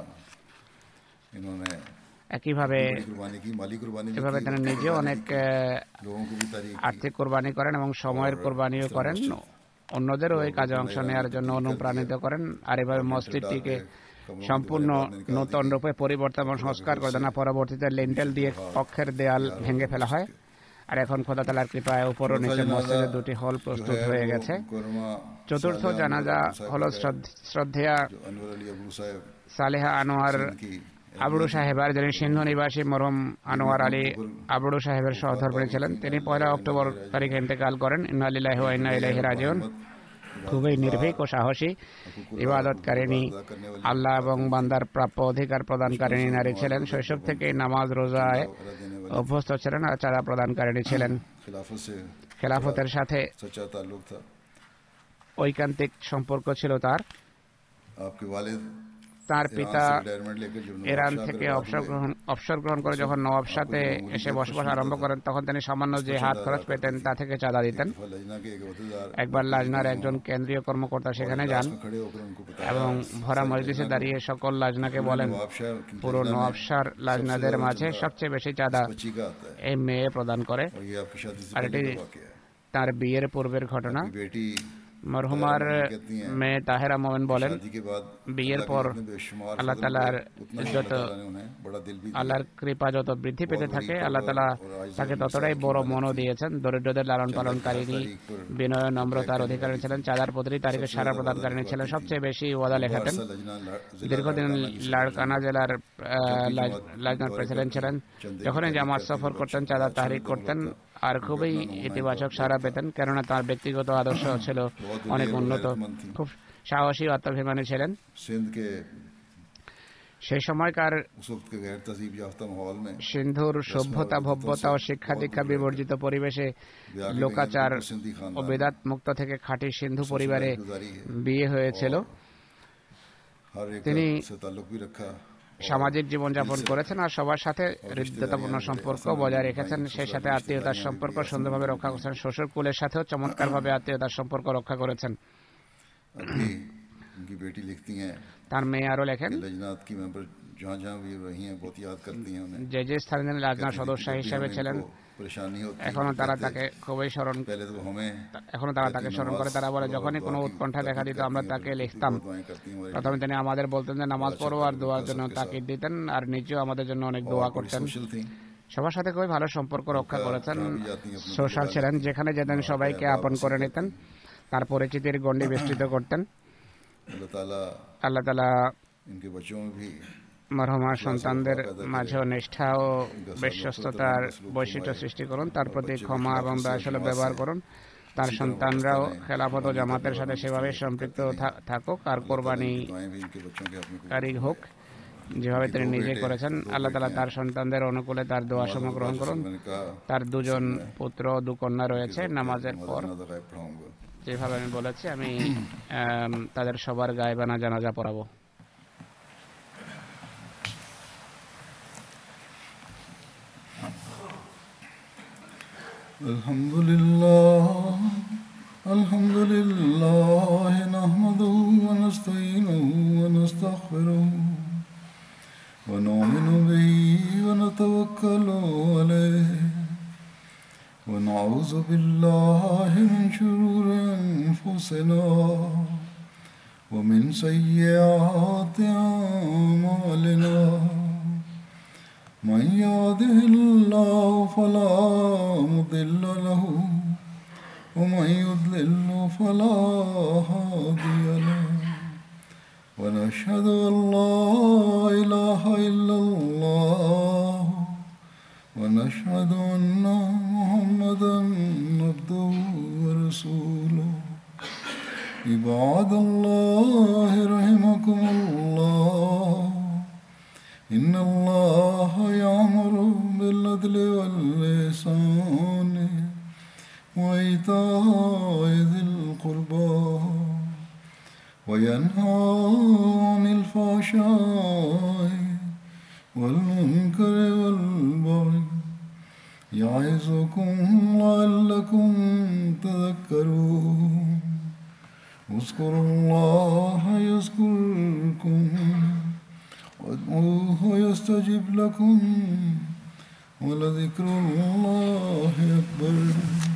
इन्होंने একইভাবে बड़ी कुर्बानी की, माली कुर्बानी भी এভাবে की, তিনি वक्त की নিজেও कुर्बानी অনেক भी की, আহ, लोगों को भी तारीफ की। আর্থিক কোরবানি করেন এবং সময়ের কোরবানিও করেন, অন্যদেরও এই কাজে অংশ নেওয়ার জন্য অনুপ্রাণিত করেন। আর এভাবে মসজিদটিকে সম্পূর্ণ নতুন রূপে পরিবর্তন এবং সংস্কার করে দেন। পরবর্তীতে লিন্টেল দিয়ে কক্ষের দেয়াল ভেঙে ফেলা হয়। আর এখন খোদা তাআলার কৃপায় উপর ও নিচে মসজিদের দুটি হল প্রস্তুত হয়ে গেছে। চতুর্থ জানাজা হলো শ্রদ্ধেয়া जो अनवर अली अबू साहब সালেহা আনোয়ার की আবড়ু সাহেবার, যিনি সিন্ধু নিবাসী মরহুম আনোয়ার আলী আবড়ু সাহেবের সহধর্মিণী ছিলেন। তিনি পয়লা অক্টোবর তারিখে ইন্তেকাল করেন। ইন্না লিল্লাহি ওয়া ইন্না ইলাইহি রাজিউন। খুবই নির্ভীক ও সাহসী, ইবাদতকারিণী, আল্লাহ এবং বান্দার প্রাপ্য অধিকার প্রদানকারিণী নারী ছিলেন। শৈশব থেকেই নামাজ রোজায় অভ্যস্ত ছিলেন আর চাঁদা প্রদানকারিণী ছিলেন। खिलाफत से খেলাফতের সাথে सच्चा ताल्लुक था। ঐকান্তিক সম্পর্ক ছিল তার। आपके वालिद তার ईरान পিতা से रिटायरमेंट लेकर जो ইরান नवाबशाह থেকে के অবসর रवाब গ্রহণ অবসর গ্রহণ করে যখন নওয়াবশাতে এসে বসবাস আরম্ভ করেন, তখন তিনি সামান্য যে হাত খরচ পেতেন তা থেকে চাঁদা দিতেন। हुए, लजना के एक वफादार একবার লাজনার একজন কেন্দ্রীয় কর্মকর্তা সেখানে যান में खड़े होकर उनको बताया এবং ভরা মজলিসে দাঁড়িয়ে সকল লাজনাকে বলেন, नवाबशाह की পুরো लजना में নওয়াবশার লাজনাদের মাঝে সবচেয়ে বেশি চাঁদা बच्ची का आता है এই মেয়ে প্রদান করে। और ये आपकी शादी से আর पहले এটি का वाकया है। তার বিয়ের পূর্বের ঘটনা। आपकी बेटी মরহুমার মেয়ে তাহেরা মোমেন বলেন, शादी के बाद বিয়ের अल्लाह পর के इतने बेशुमार আল্লাহ फजल তাআলার हुए, उतना ही যত अल्लाह ताला ने उन्हें बड़ा दिल भी दिया। আল্লাহর কৃপা যত বৃদ্ধি পেতে থাকে, আল্লাহ তাআলা তাকে ততটাই বড় মনও দিয়েছেন। দরিদ্রদের লালন পালনকারিণী, বিনয় নম্রতার অধিকারী ছিলেন। চাঁদার প্রতিটি তারিখে সারা প্রদানকারিণী ছিলেন। সবচেয়ে বেশি ওয়াদা লেখাতেন। ऐसा लजना ला- जिला দীর্ঘদিন लाड़काना की লাড়কানা জেলার আহ, লাজ- লাজনার প্রেসিডেন্ট ছিলেন। যখনই জামাত সফর করতেন, চাঁদা তাহরিক করতেন আর খুবই ইতিবাচক সাড়া পেতেন, কেননা তার ব্যক্তিগত আদর্শ ছিল অনেক উন্নত। খুব সাহসী ও আত্মাভিমানী ছিলেন। सिंध के সেই সময়কার उस वक्त के गैर तहजीब याफ्ता माहौल में সিন্ধুর সভ্যতা ভব্যতা ও শিক্ষা দীক্ষা বিবর্জিত পরিবেশে লোকাচার सिंधी ও खानदान বেদাত মুক্ত থেকে খাঁটি সিন্ধু পরিবারে गुजारी है। বিয়ে হয়েছিল। हर एक তিনি से ताल्लुक भी रखा। সামাজিক জীবনযাপন করেছেন আর সবার সাথে হৃদ্যতাপূর্ণ সম্পর্ক বজায় রেখেছেন। সেই সাথে আত্মীয়তার সম্পর্ক সুন্দরভাবে রক্ষা করেছেন। শ্বশুর কুলের সাথেও চমৎকারভাবে আত্মীয়তার সম্পর্ক রক্ষা করেছেন। अभी उनकी बेटी लिखती हैं তার মেয়ে আরো লেখেন, कि लजनात की मेंबर जहाँ जहाँ भी रही हैं बहुत याद करती हैं उन्हें। যে যে স্থানীয় লাজনার সদস্য जब भी হিসেবে हमें ছিলেন, इनको परेशानी होती है, এখনো তারা कहते, তাকে খুবই স্মরণ पहले तो वो हमें এখনো তারা তাকে স্মরণ করে। তারা বলে, যখনই কোনো উৎকণ্ঠা দেখা দিত আমরা তাকে লিখতাম। दुआएं करती हैं हमारे প্রথমে তিনি আমাদের বলতেন যে নামাজ পড়ো আর দোয়ার জন্য তাকিদ দিতেন, আর নিজেও আমাদের জন্য অনেক দোয়া लिए। করতেন। सोशल थी, সবার সাথে খুবই ভালো সম্পর্ক রক্ষা করেছেন। जहाँ भी जाती हैं अपने সোশ্যাল ছিলেন, যেখানে যেতেন সবাইকে আপন করে নিতেন, তার পরিচিতির গণ্ডি বিস্তৃত করতেন। अल्लाह ताला আল্লাহ তাআলা इनके बच्चों में भी মরহুমার সন্তানদের মাঝেও নিষ্ঠা ও বিশ্বস্ততার বৈশিষ্ট্য সৃষ্টি করুন। তার প্রতি ক্ষমা এবং দয়াশীল ব্যবহার করুন। তার সন্তানরাও খেলাফত ও জামাতের সাথে সেভাবে সম্পৃক্ত থা- থাকুক আর কোরবানি दुआएं भी इनके बच्चों के अपने কারী হোক যেভাবে তিনি নিজে করেছেন। আল্লাহ তাআলা তার সন্তানদের অনুকূলে তার দোয়া সমূহ গ্রহণ করুন। मैंने कहा তার দুজন পুত্র ও দু কন্যা রয়েছে। নামাজের পর जनाजा गायब पढ़ाऊंगा। যেভাবে আমি বলেছি, আমি আম, তাদের সবার গায়েবানা জানাজা পড়াবো। الحمد لله الحمد لله نحمده ونستعينه ونستغفره ونؤمن به ونتوكل عليه ونعوذ بالله من شرور أنفسنا ومن سيئات أعمالنا من يهده الله فلا مضل له ومن يضلل فلا هادي له ونشهد أن لا إله إلا الله ونشهد أن محمدا عبده ورسوله عباد الله رحمكم الله إن الله يأمر بالعدل والإحسان وإيتاء ذي القربى وينهى عن الفحشاء والمنكر والبغي يعظكم لعلكم تذكرون اذكروا الله يذكركم وادعوه يستجب لكم ولذكر الله أكبر.